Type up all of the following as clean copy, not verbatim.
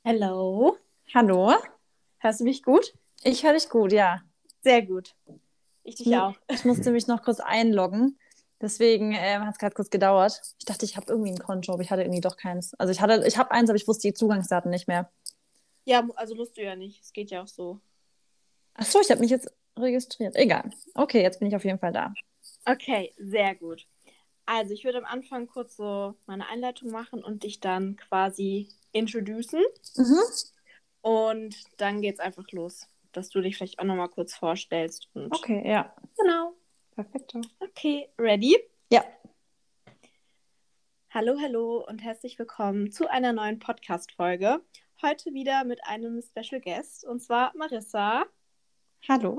Hello, Hallo, hörst du mich gut? ich höre dich gut, ja. Sehr gut. Ich Ich, dich mu auch. ich musste mich noch kurz einloggen, deswegen hat es gerade kurz gedauert. Ich dachte, ich habe irgendwie ein Konto, aber ich hatte irgendwie doch keins. Also ich habe eins, aber ich wusste die Zugangsdaten nicht mehr. Ja, also musst du ja nicht. Es geht ja auch so. Ach so, ich habe mich jetzt registriert. Egal. Okay, jetzt bin ich auf jeden Fall da. Okay, sehr gut. Also ich würde am Anfang kurz so meine Einleitung machen und dich dann quasi introducen. Mhm. Und dann geht's einfach los, dass du dich vielleicht auch nochmal kurz vorstellst. Und Okay, ja. genau. Perfekt. Okay, ready? Ja. Hallo, hallo und herzlich willkommen zu einer neuen Podcast-Folge. Heute wieder mit einem Special Guest und zwar Marissa. Hallo.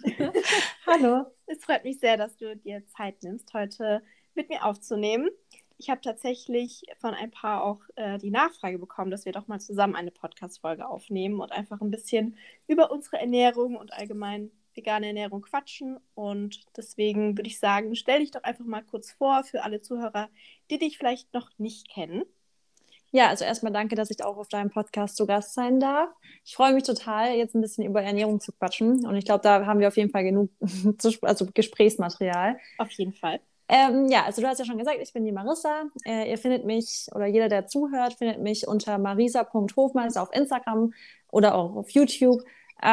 Hallo. Es freut mich sehr, dass du dir Zeit nimmst, heute mit mir aufzunehmen. Ich habe tatsächlich von ein paar auch die Nachfrage bekommen, dass wir doch mal zusammen eine Podcast-Folge aufnehmen und einfach ein bisschen über unsere Ernährung und allgemein vegane Ernährung quatschen. Und deswegen würde ich sagen, stell dich doch einfach mal kurz vor für alle Zuhörer, die dich vielleicht noch nicht kennen. Ja, also erstmal danke, dass ich auch auf deinem Podcast zu Gast sein darf. Ich freue mich total, jetzt ein bisschen über Ernährung zu quatschen. Und ich glaube, da haben wir auf jeden Fall genug also Gesprächsmaterial. Auf jeden Fall. Ja, also du hast ja schon gesagt, ich bin die Marissa. Ihr findet mich, oder jeder, der zuhört, findet mich unter marisa.hofmeister auf Instagram oder auch auf YouTube.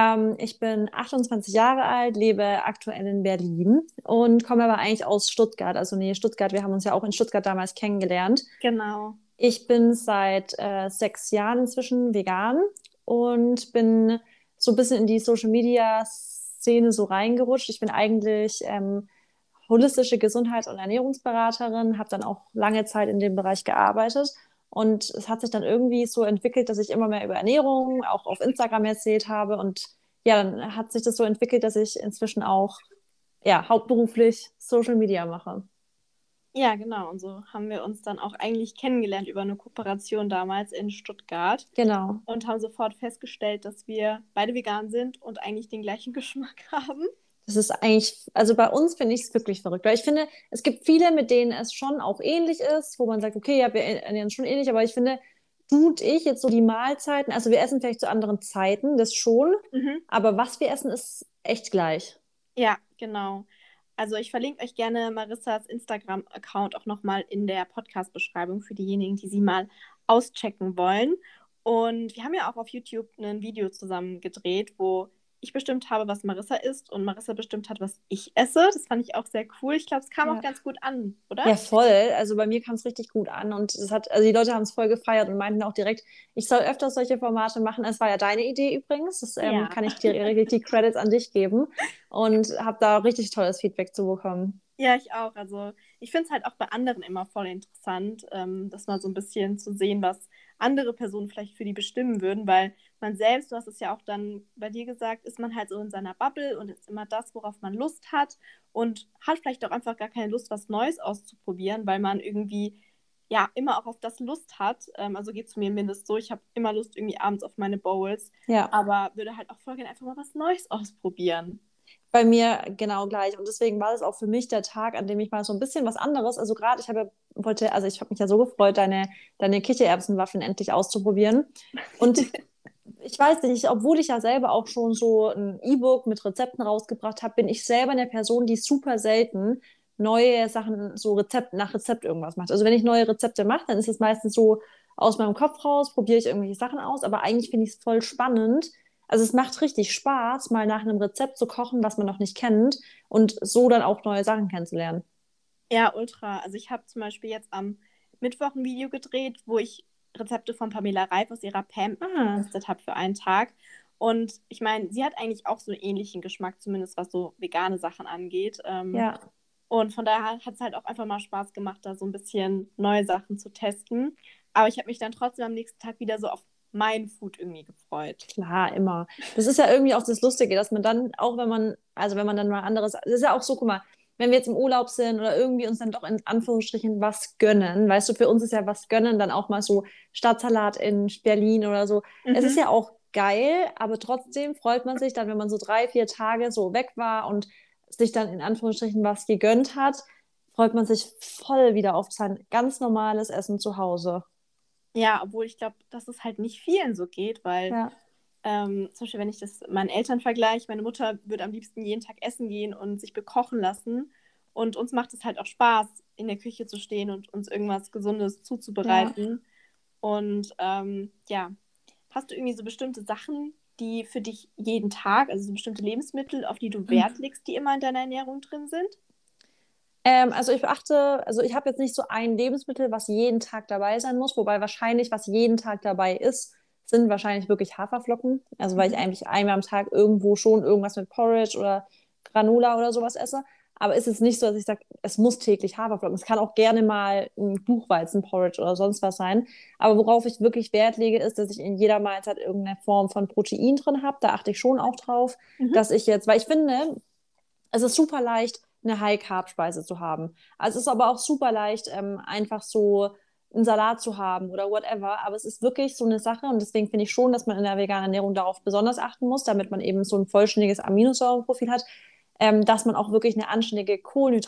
Ich bin 28 Jahre alt, lebe aktuell in Berlin und komme aber eigentlich aus Stuttgart, also nee, Stuttgart. Wir haben uns ja auch in Stuttgart damals kennengelernt. Genau. Ich bin seit 6 Jahren inzwischen vegan und bin so ein bisschen in die Social-Media-Szene so reingerutscht. Ich bin eigentlich holistische Gesundheits- und Ernährungsberaterin, habe dann auch lange Zeit in dem Bereich gearbeitet. Und es hat sich dann irgendwie so entwickelt, dass ich immer mehr über Ernährung auch auf Instagram erzählt habe. Und ja, dann hat sich das so entwickelt, dass ich inzwischen auch ja, hauptberuflich Social Media mache. Ja, genau. Und so haben wir uns dann auch eigentlich kennengelernt über eine Kooperation damals in Stuttgart Genau. und haben sofort festgestellt, dass wir beide vegan sind und eigentlich den gleichen Geschmack haben. Das ist eigentlich, also bei uns finde ich es wirklich verrückt, weil ich finde, es gibt viele, mit denen es schon auch ähnlich ist, wo man sagt, okay, ja, wir ernähren uns schon ähnlich, aber ich finde, du und ich jetzt so die Mahlzeiten, also wir essen vielleicht zu anderen Zeiten, das schon, Mhm. aber was wir essen, ist echt gleich. Ja, genau. Also ich verlinke euch gerne Marissas Instagram-Account auch nochmal in der Podcast-Beschreibung für diejenigen, die sie mal auschecken wollen. Und wir haben ja auch auf YouTube ein Video zusammen gedreht, wo ich bestimmt habe, was Marissa isst und Marissa bestimmt hat, was ich esse. Das fand ich auch sehr cool. Ich glaube, es kam auch Ja. ganz gut an, oder? Ja, voll. Also bei mir kam es richtig gut an und es hat, also die Leute haben es voll gefeiert und meinten auch direkt, ich soll öfters solche Formate machen. Es war ja deine Idee übrigens. Das Ja. kann ich dir richtig die Credits an dich geben und habe da richtig tolles Feedback zu bekommen. Ja, ich auch. Also ich finde es halt auch bei anderen immer voll interessant, das mal so ein bisschen zu sehen, was andere Personen vielleicht für die bestimmen würden, weil man selbst, du hast es ja auch dann bei dir gesagt, ist man halt so in seiner Bubble und ist immer das, worauf man Lust hat und hat vielleicht auch einfach gar keine Lust, was Neues auszuprobieren, weil man irgendwie ja immer auch auf das Lust hat. Also geht es mir mindestens so, ich habe immer Lust irgendwie abends auf meine Bowls, Ja. aber würde halt auch voll gerne einfach mal was Neues ausprobieren. Bei mir genau gleich. Und deswegen war das auch für mich der Tag, an dem ich mal so ein bisschen was anderes, also gerade also ich habe mich ja so gefreut, deine Kichererbsenwaffeln endlich auszuprobieren. Und ich weiß nicht, obwohl ich ja selber auch schon so ein E-Book mit Rezepten rausgebracht habe, bin ich selber eine Person, die super selten neue Sachen, so nach Rezept irgendwas macht. Also wenn ich neue Rezepte mache, dann ist es meistens so aus meinem Kopf raus, probiere ich irgendwelche Sachen aus, aber eigentlich finde ich es voll spannend. Also es macht richtig Spaß, mal nach einem Rezept zu kochen, was man noch nicht kennt und so dann auch neue Sachen kennenzulernen. Ja, ultra. Also ich habe zum Beispiel jetzt am Mittwoch ein Video gedreht, wo ich Rezepte von Pamela Reif aus ihrer Pam-App Ah, getestet habe für einen Tag. Und ich meine, sie hat eigentlich auch so einen ähnlichen Geschmack, zumindest was so vegane Sachen angeht. ja. Und von daher hat es halt auch einfach mal Spaß gemacht, da so ein bisschen neue Sachen zu testen. Aber ich habe mich dann trotzdem am nächsten Tag wieder so auf mein Food irgendwie gefreut. Klar, immer. Das ist ja irgendwie auch das Lustige, dass man dann, auch wenn man, also wenn man dann mal anderes, das ist ja auch so, guck mal, wenn wir jetzt im Urlaub sind oder irgendwie uns dann doch in Anführungsstrichen was gönnen, weißt du, für uns ist ja was gönnen dann auch mal so Stadtsalat in Berlin oder so. Es ist Mhm. ja auch geil, aber trotzdem freut man sich dann, wenn man so 3, 4 Tage so weg war und sich dann in Anführungsstrichen was gegönnt hat, freut man sich voll wieder auf sein ganz normales Essen zu Hause. Ja, obwohl ich glaube, dass es halt nicht vielen so geht, weil Ja. zum Beispiel, wenn ich das meinen Eltern vergleiche, meine Mutter würde am liebsten jeden Tag essen gehen und sich bekochen lassen. Und uns macht es halt auch Spaß, in der Küche zu stehen und uns irgendwas Gesundes Ja. zuzubereiten. Und ja, hast du irgendwie so bestimmte Sachen, die für dich jeden Tag, also so bestimmte Lebensmittel, auf die du Wert legst, die immer in deiner Ernährung drin sind? Also ich beachte, also ich habe jetzt nicht so ein Lebensmittel, was jeden Tag dabei sein muss, wobei wahrscheinlich, was jeden Tag dabei ist, sind wahrscheinlich wirklich Haferflocken. Also weil ich Mhm. eigentlich einmal am Tag irgendwo schon irgendwas mit Porridge oder Granola oder sowas esse. Aber ist es nicht so, dass ich sage, es muss täglich Haferflocken. Es kann auch gerne mal ein Buchweizen-Porridge oder sonst was sein. Aber worauf ich wirklich Wert lege, ist, dass ich in jeder Mahlzeit irgendeine Form von Protein drin habe. Da achte ich schon auch drauf, Mhm. dass ich jetzt, weil ich finde, es ist super leicht, eine High-Carb-Speise zu haben. Also es ist aber auch super leicht, einfach so einen Salat zu haben oder whatever. Aber es ist wirklich so eine Sache und deswegen finde ich schon, dass man in der veganen Ernährung darauf besonders achten muss, damit man eben so ein vollständiges Aminosäurenprofil hat, dass man auch wirklich eine anständige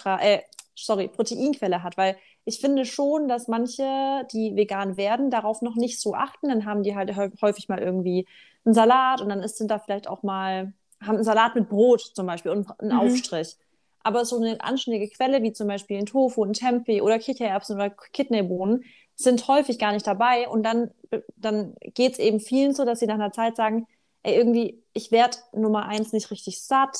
Proteinquelle hat, weil ich finde schon, dass manche, die vegan werden, darauf noch nicht so achten. Dann haben die halt häufig mal irgendwie einen Salat und dann sind da vielleicht auch mal, haben einen Salat mit Brot zum Beispiel und einen Mhm. Aufstrich. Aber so eine anständige Quelle, wie zum Beispiel ein Tofu, ein Tempeh oder Kichererbsen oder Kidneybohnen, sind häufig gar nicht dabei. Und dann geht es eben vielen so, dass sie nach einer Zeit sagen, ey, irgendwie, ich werde Nummer eins nicht richtig satt,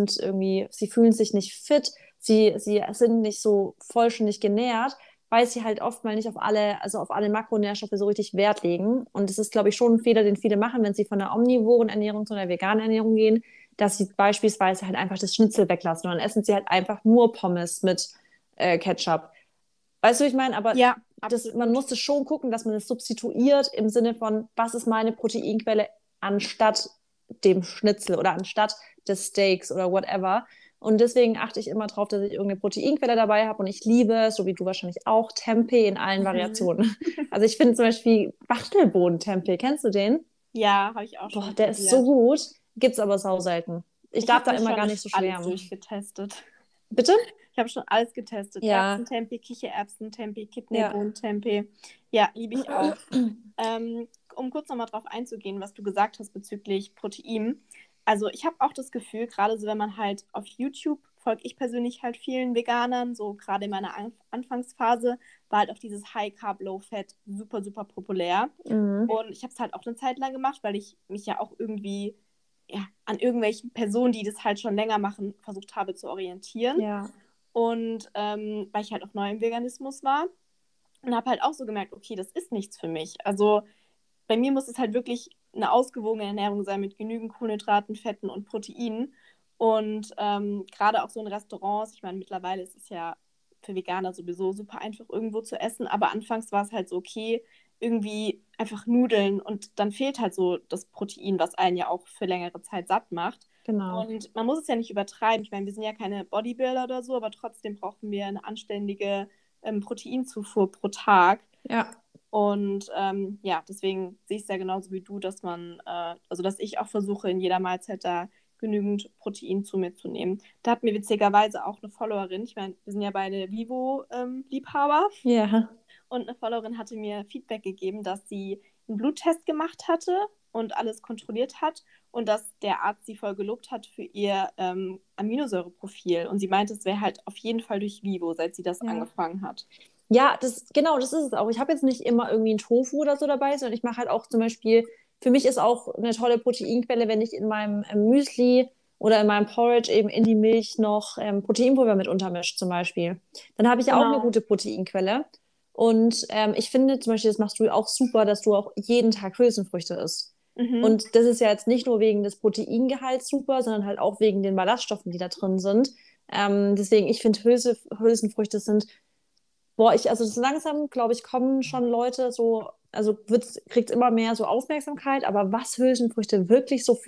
sie fühlen sich nicht fit, sie sind nicht so vollständig genährt, weil sie halt oft mal nicht also auf alle Makronährstoffe so richtig Wert legen. Und das ist, glaube ich, schon ein Fehler, den viele machen, wenn sie von der omnivoren Ernährung zu einer veganen Ernährung gehen, dass sie beispielsweise halt einfach das Schnitzel weglassen und dann essen sie halt einfach nur Pommes mit Ketchup. Weißt du, wie ich meine? Aber Ja, man absolut. muss das schon gucken, dass man es substituiert im Sinne von, was ist meine Proteinquelle anstatt dem Schnitzel oder anstatt des Steaks oder whatever. Und deswegen achte ich immer darauf, dass ich irgendeine Proteinquelle dabei habe. Und ich liebe, so wie du wahrscheinlich auch, Tempeh in allen Mhm. Variationen. Also ich finde zum Beispiel Wachtelbohnen-Tempeh. Kennst du den? Ja, habe ich auch Boah, schon der ist so probiert. gut. Gibt's aber sau selten. Ich Ich darf habe da das immer schon gar durch nicht so alles schwärmen. durchgetestet. Bitte? Ich habe schon alles getestet. Ja, Erbsentempeh, Kichererbsentempeh, ja. Kidneybohnentempeh. Ja, liebe ich auch. Um kurz nochmal drauf einzugehen, was du gesagt hast bezüglich Protein. Also ich habe auch das Gefühl, gerade so wenn man halt auf YouTube folge ich persönlich halt vielen Veganern, so gerade in meiner Anfangsphase war halt auch dieses High Carb, Low Fat super, super populär. Mhm. Und ich habe es halt auch eine Zeit lang gemacht, weil ich mich ja auch irgendwie ja, an irgendwelchen Personen, die das halt schon länger machen, versucht habe zu orientieren. Ja. Und weil ich halt auch neu im Veganismus war und habe halt auch so gemerkt, okay, das ist nichts für mich. Also bei mir muss es halt wirklich eine ausgewogene Ernährung sein mit genügend Kohlenhydraten, Fetten und Proteinen. Und gerade auch so in Restaurants, ich meine, mittlerweile ist es ja für Veganer sowieso super einfach irgendwo zu essen, aber anfangs war es halt so, okay, irgendwie einfach Nudeln und dann fehlt halt so das Protein, was einen ja auch für längere Zeit satt macht. Genau. Und man muss es ja nicht übertreiben. Ich meine, wir sind ja keine Bodybuilder oder so, aber trotzdem brauchen wir eine anständige Proteinzufuhr pro Tag. Ja. Und ja, deswegen sehe ich es ja genauso wie du, dass also dass ich auch versuche, in jeder Mahlzeit da genügend Protein zu mir zu nehmen. Da hat mir witzigerweise auch eine Followerin, ich meine, wir sind ja beide Vivo-Liebhaber, Ja. und eine Followerin hatte mir Feedback gegeben, dass sie einen Bluttest gemacht hatte und alles kontrolliert hat und dass der Arzt sie voll gelobt hat für ihr Aminosäureprofil. Und sie meinte, es wäre halt auf jeden Fall durch Vivo, seit sie das Ja. angefangen hat. Ja, genau, das ist es auch. Ich habe jetzt nicht immer irgendwie einen Tofu oder so dabei, sondern ich mache halt auch zum Beispiel, für mich ist auch eine tolle Proteinquelle, wenn ich in meinem Müsli oder in meinem Porridge eben in die Milch noch Proteinpulver mit untermische zum Beispiel. Dann habe ich ja auch eine Genau. gute Proteinquelle. Und ich finde zum Beispiel, das machst du auch super, dass du auch jeden Tag Hülsenfrüchte isst. Mhm. Und das ist ja jetzt nicht nur wegen des Proteingehalts super, sondern halt auch wegen den Ballaststoffen, die da drin sind. Deswegen, ich finde, Hülsenfrüchte sind. Boah, also so langsam, glaube ich, kommen schon Leute so, also kriegt immer mehr so Aufmerksamkeit, aber was Hülsenfrüchte wirklich so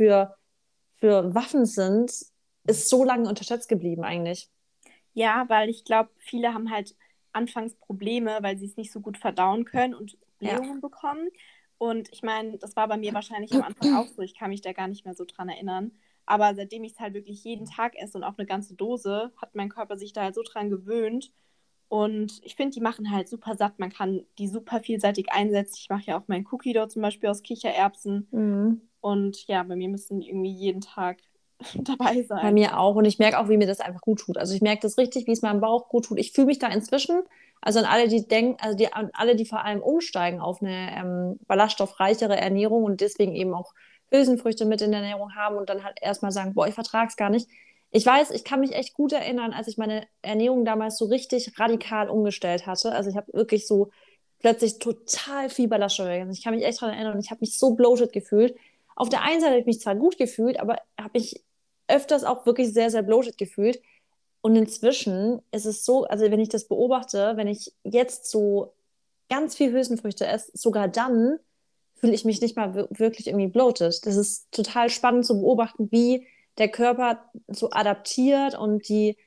für Waffen sind, ist so lange unterschätzt geblieben eigentlich. Ja, weil ich glaube, viele haben halt anfangs Probleme, weil sie es nicht so gut verdauen können und Ja. Blähungen bekommen. Und ich meine, das war bei mir wahrscheinlich am Anfang auch so. Ich kann mich da gar nicht mehr so dran erinnern. Aber seitdem ich es halt wirklich jeden Tag esse und auch eine ganze Dose, hat mein Körper sich da halt so dran gewöhnt. Und ich finde, die machen halt super satt. Man kann die super vielseitig einsetzen. Ich mache ja auch meinen Cookie Dough zum Beispiel aus Kichererbsen. Mhm. Und ja, bei mir müssen die irgendwie jeden Tag dabei Bei sein. mir auch. Und ich merke auch, wie mir das einfach gut tut. Also ich merke das richtig, wie es meinem Bauch gut tut. Ich fühle mich da inzwischen, also an alle, die denken, an alle, die vor allem umsteigen auf eine ballaststoffreichere Ernährung und deswegen eben auch Hülsenfrüchte mit in der Ernährung haben und dann halt erstmal sagen, boah, ich vertrage es gar nicht. Ich weiß, ich kann mich echt gut erinnern, als ich meine Ernährung damals so richtig radikal umgestellt hatte. Also ich habe wirklich so plötzlich total viel Ballaststoffe gegessen. Ich kann mich echt daran erinnern und ich habe mich so bloated gefühlt. Auf der einen Seite habe ich mich zwar gut gefühlt, aber habe ich öfters auch wirklich sehr, sehr bloated gefühlt. Und inzwischen ist es so, also wenn ich das beobachte, wenn ich jetzt so ganz viel Hülsenfrüchte esse, sogar dann fühle ich mich nicht mal wirklich irgendwie bloated. Das ist total spannend zu beobachten, wie der Körper so adaptiert und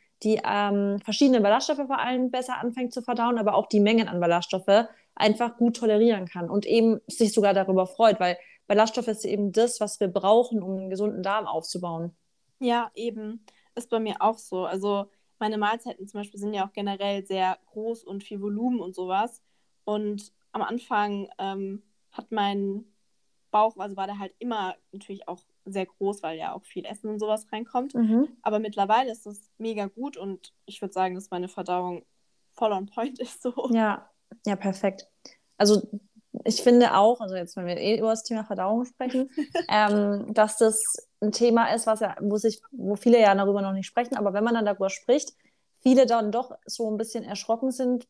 die verschiedenen Ballaststoffe vor allem besser anfängt zu verdauen, aber auch die Mengen an Ballaststoffe einfach gut tolerieren kann und eben sich sogar darüber freut, weil Ballaststoffe ist eben das, was wir brauchen, um einen gesunden Darm aufzubauen. Ja, eben. Ist bei mir auch so. Also meine Mahlzeiten zum Beispiel sind ja auch generell sehr groß und viel Volumen und sowas. Und am Anfang hat mein Bauch, also war der halt immer natürlich auch sehr groß, weil ja auch viel Essen und sowas reinkommt. Mhm. Aber mittlerweile ist es mega gut und ich würde sagen, dass meine Verdauung voll on point ist so. Ja, ja, perfekt. Also ich finde auch, also jetzt, wenn wir über das Thema Verdauung sprechen, dass das ein Thema ist, was ja, wo viele ja darüber noch nicht sprechen, aber wenn man dann darüber spricht, viele dann doch so ein bisschen erschrocken sind,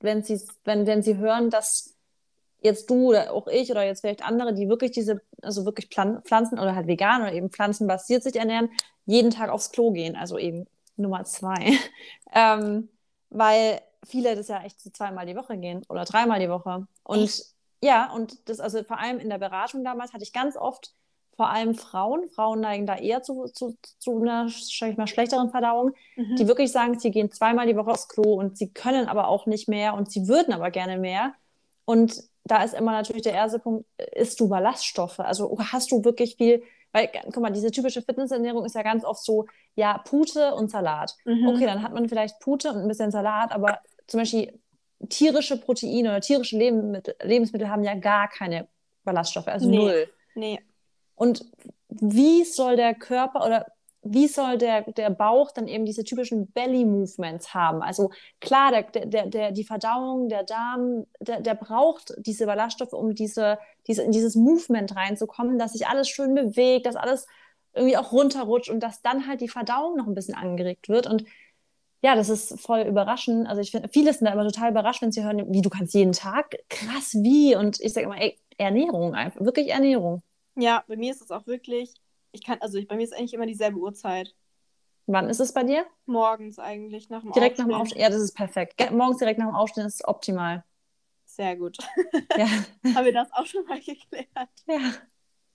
wenn sie hören, dass jetzt du oder auch ich oder jetzt vielleicht andere, die wirklich also wirklich Pflanzen oder halt vegan oder eben pflanzenbasiert sich ernähren, jeden Tag aufs Klo gehen, also eben Nummer zwei. ähm, Weil viele das ja echt so zweimal die Woche gehen oder dreimal die Woche. Und Echt? ja, und das, also vor allem in der Beratung damals hatte ich ganz oft vor allem Frauen, Frauen neigen da eher zu einer, sag ich mal, schlechteren Verdauung, die Mhm. wirklich sagen, sie gehen zweimal die Woche aufs Klo und sie können aber auch nicht mehr und sie würden aber gerne mehr. Und da ist immer natürlich der erste Punkt, isst du Ballaststoffe? Also hast du wirklich viel, weil, guck mal, diese typische Fitnessernährung ist ja ganz oft so, ja, Pute und Salat. Okay, Mhm. dann hat man vielleicht Pute und ein bisschen Salat, aber zum Beispiel tierische Proteine oder tierische Lebensmittel haben ja gar keine Ballaststoffe, also Nee, null. nee. Und wie soll der Körper oder wie soll der Bauch dann eben diese typischen Belly-Movements haben? Also klar, die Verdauung, der Darm, der braucht diese Ballaststoffe, um in dieses Movement reinzukommen, dass sich alles schön bewegt, dass alles irgendwie auch runterrutscht und dass dann halt die Verdauung noch ein bisschen angeregt wird. Und ja, das ist voll überraschend. Also ich finde, viele sind da immer total überrascht, wenn sie hören, wie du kannst jeden Tag? Krass, wie? Und ich sage immer, ey, Ernährung einfach, wirklich Ernährung. Ja, bei mir ist es auch wirklich, bei mir ist eigentlich immer dieselbe Uhrzeit. Wann ist es bei dir? Morgens eigentlich, nach dem Direkt nach dem Aufstehen. Aufstehen. Ja, das ist perfekt. Morgens direkt nach dem Aufstehen ist optimal. Sehr gut. Ja, Haben wir das auch schon mal geklärt? ja.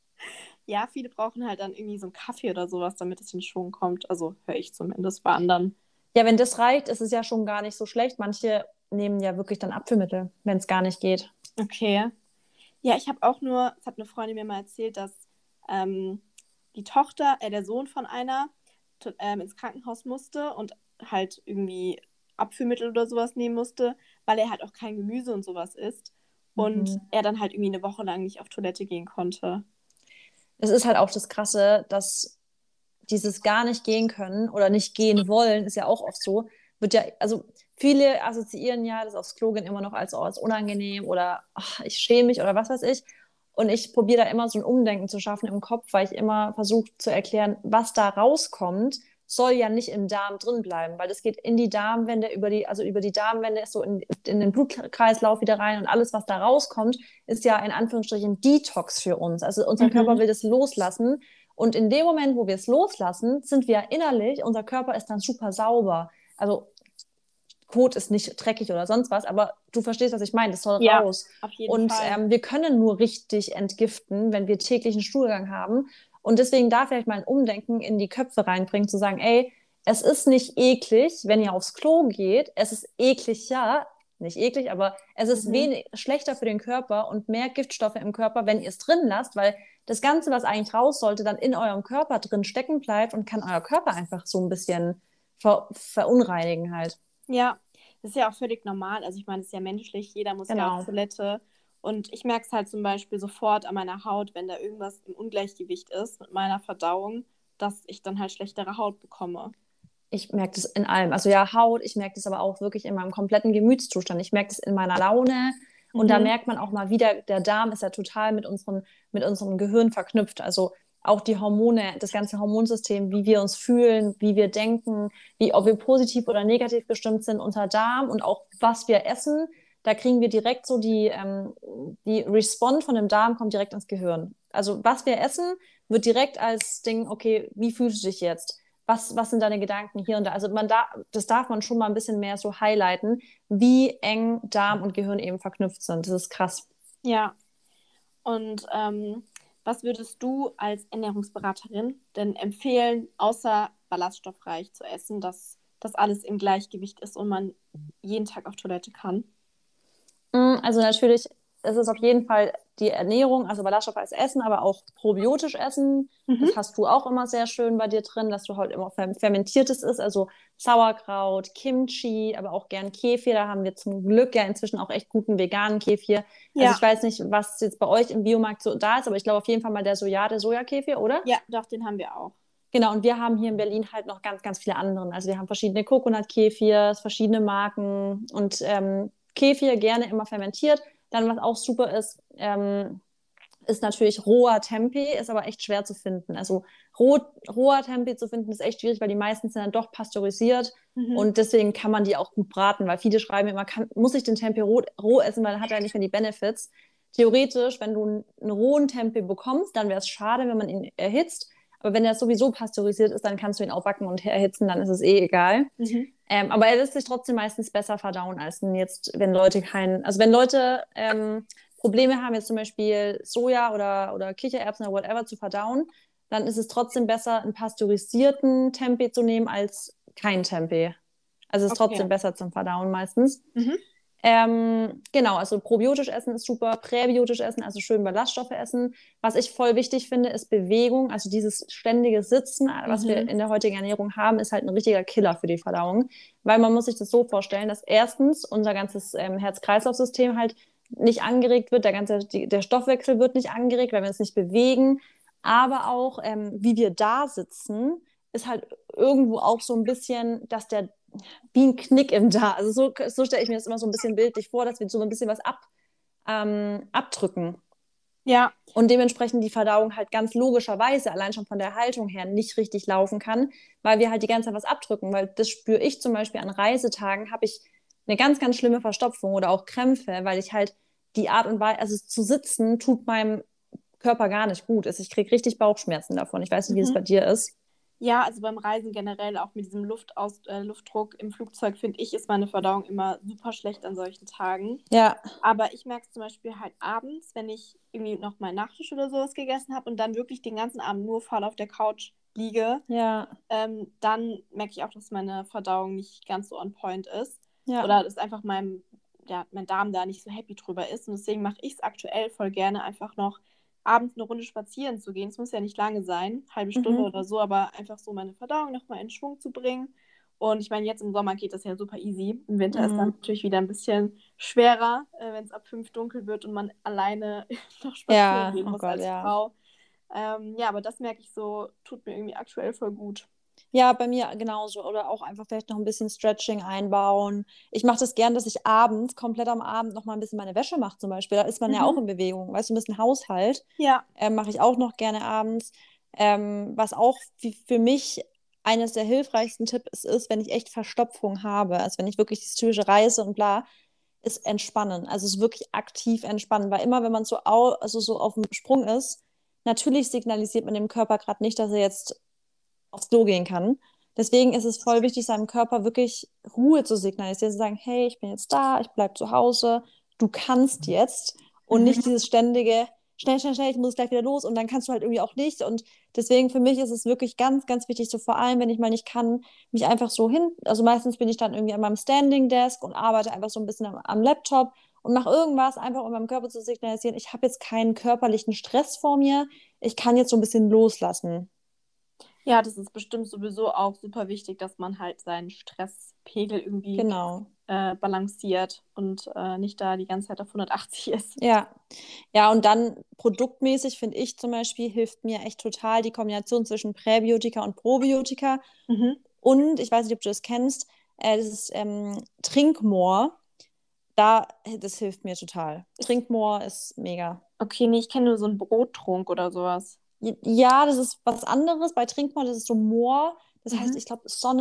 Ja, viele brauchen halt dann irgendwie so einen Kaffee oder sowas, damit es in Schwung kommt. Also höre ich zumindest bei anderen. Ja, wenn das reicht, ist es ja schon gar nicht so schlecht. Manche nehmen ja wirklich dann Abführmittel, wenn es gar nicht geht. Okay. Ja, ich habe auch nur, es hat eine Freundin mir mal erzählt, dass ähm, der Sohn von einer, ins Krankenhaus musste und halt irgendwie Abführmittel oder sowas nehmen musste, weil er halt auch kein Gemüse und sowas isst. Und Mhm. er dann halt irgendwie eine Woche lang nicht auf Toilette gehen konnte. Es ist halt auch das Krasse, dass dieses gar nicht gehen können oder nicht gehen wollen, ist ja auch oft so, wird ja, also viele assoziieren ja das aufs Klo gehen immer noch als, oh, ist unangenehm oder ach, ich schäme mich oder was weiß ich. Und ich probiere da immer so ein Umdenken zu schaffen im Kopf, weil ich immer versuche zu erklären, was da rauskommt, soll ja nicht im Darm drin bleiben, weil das geht in die Darmwände, also über die Darmwände ist so in den Blutkreislauf wieder rein und alles, was da rauskommt, ist ja in Anführungsstrichen Detox für uns. Also unser Körper Mhm. will das loslassen und in dem Moment, wo wir es loslassen, sind wir innerlich, unser Körper ist dann super sauber. Also Kot ist nicht dreckig oder sonst was, aber du verstehst, was ich meine, das soll Ja, raus. auf jeden Und Fall. wir können nur richtig entgiften, wenn wir täglichen Stuhlgang haben. Und deswegen da vielleicht mal ein Umdenken in die Köpfe reinbringen, zu sagen, ey, es ist nicht eklig, wenn ihr aufs Klo geht. Es ist eklig, ja, nicht eklig, aber es ist Mhm. schlechter für den Körper und mehr Giftstoffe im Körper, wenn ihr es drin lasst, weil das Ganze, was eigentlich raus sollte, dann in eurem Körper drin stecken bleibt und kann euer Körper einfach so ein bisschen verunreinigen halt. Ja, Das ist ja auch völlig normal. Also ich meine, es ist ja menschlich, jeder muss ja auf Genau. Toilette. Und ich merke es halt zum Beispiel sofort an meiner Haut, wenn da irgendwas im Ungleichgewicht ist mit meiner Verdauung, dass ich dann halt schlechtere Haut bekomme. Ich merke das in allem. Also ja, Haut, ich merke das aber auch wirklich in meinem kompletten Gemütszustand. Ich merke das in meiner Laune. Und da Mhm. merkt man auch mal wieder, der Darm ist ja total mit unserem Gehirn verknüpft. Also auch die Hormone, das ganze Hormonsystem, wie wir uns fühlen, wie wir denken, wie, ob wir positiv oder negativ gestimmt sind, unser Darm und auch was wir essen. Da kriegen wir direkt so die Response von dem Darm kommt direkt ins Gehirn. Also was wir essen, wird direkt als Ding, okay, wie fühlst du dich jetzt? Was sind deine Gedanken hier und da? Also das darf man schon mal ein bisschen mehr so highlighten, wie eng Darm und Gehirn eben verknüpft sind. Das ist krass. Ja, und was würdest du als Ernährungsberaterin denn empfehlen, außer ballaststoffreich zu essen, dass das alles im Gleichgewicht ist und man jeden Tag auf Toilette kann? Also natürlich ist es auf jeden Fall die Ernährung, also Ballaststoffe als Essen, aber auch probiotisch essen. Das Mhm. hast du auch immer sehr schön bei dir drin, dass du halt immer fermentiertes isst, also Sauerkraut, Kimchi, aber auch gern Kefir. Da haben wir zum Glück ja inzwischen auch echt guten veganen Kefir. Also ich Ja, weiß nicht, was jetzt bei euch im Biomarkt so da ist, aber ich glaube auf jeden Fall mal der Sojakefir, oder? ja, doch, den haben wir auch. Genau, und wir haben hier in Berlin halt noch ganz, ganz viele anderen. Also wir haben verschiedene Coconut-Kefirs, verschiedene Marken und Kefir gerne immer fermentiert. Dann, was auch super ist, ist natürlich roher Tempeh, ist aber echt schwer zu finden. Also roher Tempeh zu finden ist echt schwierig, weil die meisten sind dann doch pasteurisiert Mhm. und deswegen kann man die auch gut braten, weil viele schreiben immer, muss ich den Tempeh roh essen, weil dann hat er nicht mehr die Benefits. Theoretisch, wenn du einen rohen Tempeh bekommst, dann wäre es schade, wenn man ihn erhitzt. Aber wenn er sowieso pasteurisiert ist, dann kannst du ihn auch backen und erhitzen, dann ist es eh egal. Mhm. Aber er lässt sich trotzdem meistens besser verdauen, als jetzt, wenn Leute also wenn Leute Probleme haben, jetzt zum Beispiel Soja oder Kichererbsen oder whatever zu verdauen, dann ist es trotzdem besser, einen pasteurisierten Tempeh zu nehmen als kein Tempeh. Also es ist Okay. trotzdem besser zum Verdauen meistens. Mhm. Genau, also probiotisch essen ist super, präbiotisch essen, also schön Ballaststoffe essen. Was ich voll wichtig finde, ist Bewegung. Also dieses ständige Sitzen, was wir Mhm. in der heutigen Ernährung haben, ist halt ein richtiger Killer für die Verdauung. Weil man muss sich das so vorstellen, dass erstens unser ganzes Herz-Kreislauf-System halt nicht angeregt wird, der Stoffwechsel wird nicht angeregt, weil wir uns nicht bewegen. Aber auch, wie wir da sitzen, ist halt irgendwo auch so ein bisschen, dass der wie ein Knick im Darm. Also so stelle ich mir das immer so ein bisschen bildlich vor, dass wir so ein bisschen was abdrücken. Ja. Und dementsprechend die Verdauung halt ganz logischerweise allein schon von der Haltung her nicht richtig laufen kann, weil wir halt die ganze Zeit was abdrücken. Weil das spüre ich zum Beispiel an Reisetagen, habe ich eine ganz, ganz schlimme Verstopfung oder auch Krämpfe, weil ich halt die Art und Weise, also zu sitzen, tut meinem Körper gar nicht gut. Also ich kriege richtig Bauchschmerzen davon. Ich weiß nicht, wie es bei Mhm. dir ist. Ja, also beim Reisen generell, auch mit diesem Luftdruck im Flugzeug, finde ich, ist meine Verdauung immer super schlecht an solchen Tagen. Ja, Aber ich merke es zum Beispiel halt abends, wenn ich irgendwie noch mal Nachtisch oder sowas gegessen habe und dann wirklich den ganzen Abend nur faul auf der Couch liege, ja, dann merke ich auch, dass meine Verdauung nicht ganz so on point ist. ja. Oder dass einfach mein Darm da nicht so happy drüber ist. Und deswegen mache ich es aktuell voll gerne, einfach noch abends eine Runde spazieren zu gehen. Es muss ja nicht lange sein, halbe Stunde Mhm. oder so, aber einfach so meine Verdauung nochmal in Schwung zu bringen. Und ich meine, jetzt im Sommer geht das ja super easy. Im Winter ist dann Mhm. natürlich wieder ein bisschen schwerer, wenn es ab 5 dunkel wird und man alleine noch spazieren Ja, gehen oh muss Gott, als ja. Frau. Ja, aber das merke ich so, tut mir irgendwie aktuell voll gut. Ja, bei mir genauso. Oder auch einfach vielleicht noch ein bisschen Stretching einbauen. Ich mache das gern, dass ich abends, komplett am Abend, noch mal ein bisschen meine Wäsche mache zum Beispiel. Da ist man ja auch Mhm. in Bewegung. Weißt du, ein bisschen Haushalt Ja. mache ich auch noch gerne abends. Was auch für mich eines der hilfreichsten Tipps ist, wenn ich echt Verstopfung habe, also wenn ich wirklich das typische Reise und bla, ist entspannen. Also es ist wirklich aktiv entspannen. Weil immer, wenn man also so auf dem Sprung ist, natürlich signalisiert man dem Körper gerade nicht, dass er jetzt aufs Klo gehen kann. Deswegen ist es voll wichtig, seinem Körper wirklich Ruhe zu signalisieren, zu sagen, hey, ich bin jetzt da, ich bleibe zu Hause, du kannst jetzt und nicht Mhm. dieses ständige, schnell, schnell, schnell, ich muss gleich wieder los und dann kannst du halt irgendwie auch nicht. Und deswegen für mich ist es wirklich ganz, ganz wichtig, so vor allem, wenn ich mal nicht kann, mich einfach so also meistens bin ich dann irgendwie an meinem Standing Desk und arbeite einfach so ein bisschen am Laptop und mache irgendwas, einfach um meinem Körper zu signalisieren, ich habe jetzt keinen körperlichen Stress vor mir, ich kann jetzt so ein bisschen loslassen. Ja, das ist bestimmt sowieso auch super wichtig, dass man halt seinen Stresspegel irgendwie Genau. balanciert und nicht da die ganze Zeit auf 180 ist. Ja. Ja, und dann produktmäßig finde ich zum Beispiel, hilft mir echt total die Kombination zwischen Präbiotika und Probiotika. Mhm. Und ich weiß nicht, ob du das kennst, das ist Trinkmoor. Das hilft mir total. Ist, Trinkmoor ist mega. okay, nee, ich kenne nur so einen Brottrunk oder sowas. Ja, das ist was anderes. Bei Trinkmoor, das ist so Moor. Das heißt, Mhm. ich glaube,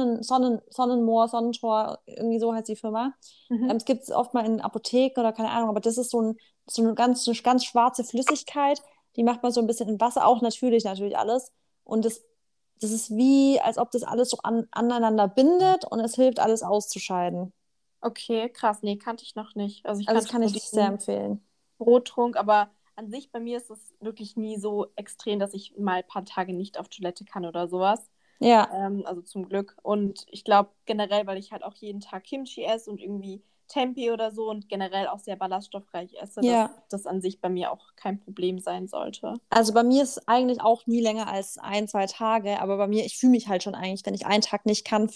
Sonnenmoor, Sonnentor, irgendwie so heißt die Firma. Mhm. Es gibt es oft mal in Apotheken oder keine Ahnung, aber das ist so eine ganz schwarze Flüssigkeit. Die macht man so ein bisschen in Wasser, auch natürlich alles. Und das ist wie, als ob das alles so aneinander bindet und es hilft, alles auszuscheiden. Okay, krass. Nee, kannte ich noch nicht. Also ich Also das kannte kann nur ich sehr diesen empfehlen. Brottrunk, aber an sich bei mir ist es wirklich nie so extrem, dass ich mal ein paar Tage nicht auf Toilette kann oder sowas. Ja, Also zum Glück. Und ich glaube generell, weil ich halt auch jeden Tag Kimchi esse und irgendwie Tempeh oder so und generell auch sehr ballaststoffreich esse, dass ja. das an sich bei mir auch kein Problem sein sollte. Also bei mir ist es eigentlich auch nie länger als 1, 2 Tage, aber bei mir, ich fühle mich halt schon eigentlich, wenn ich einen Tag nicht kann,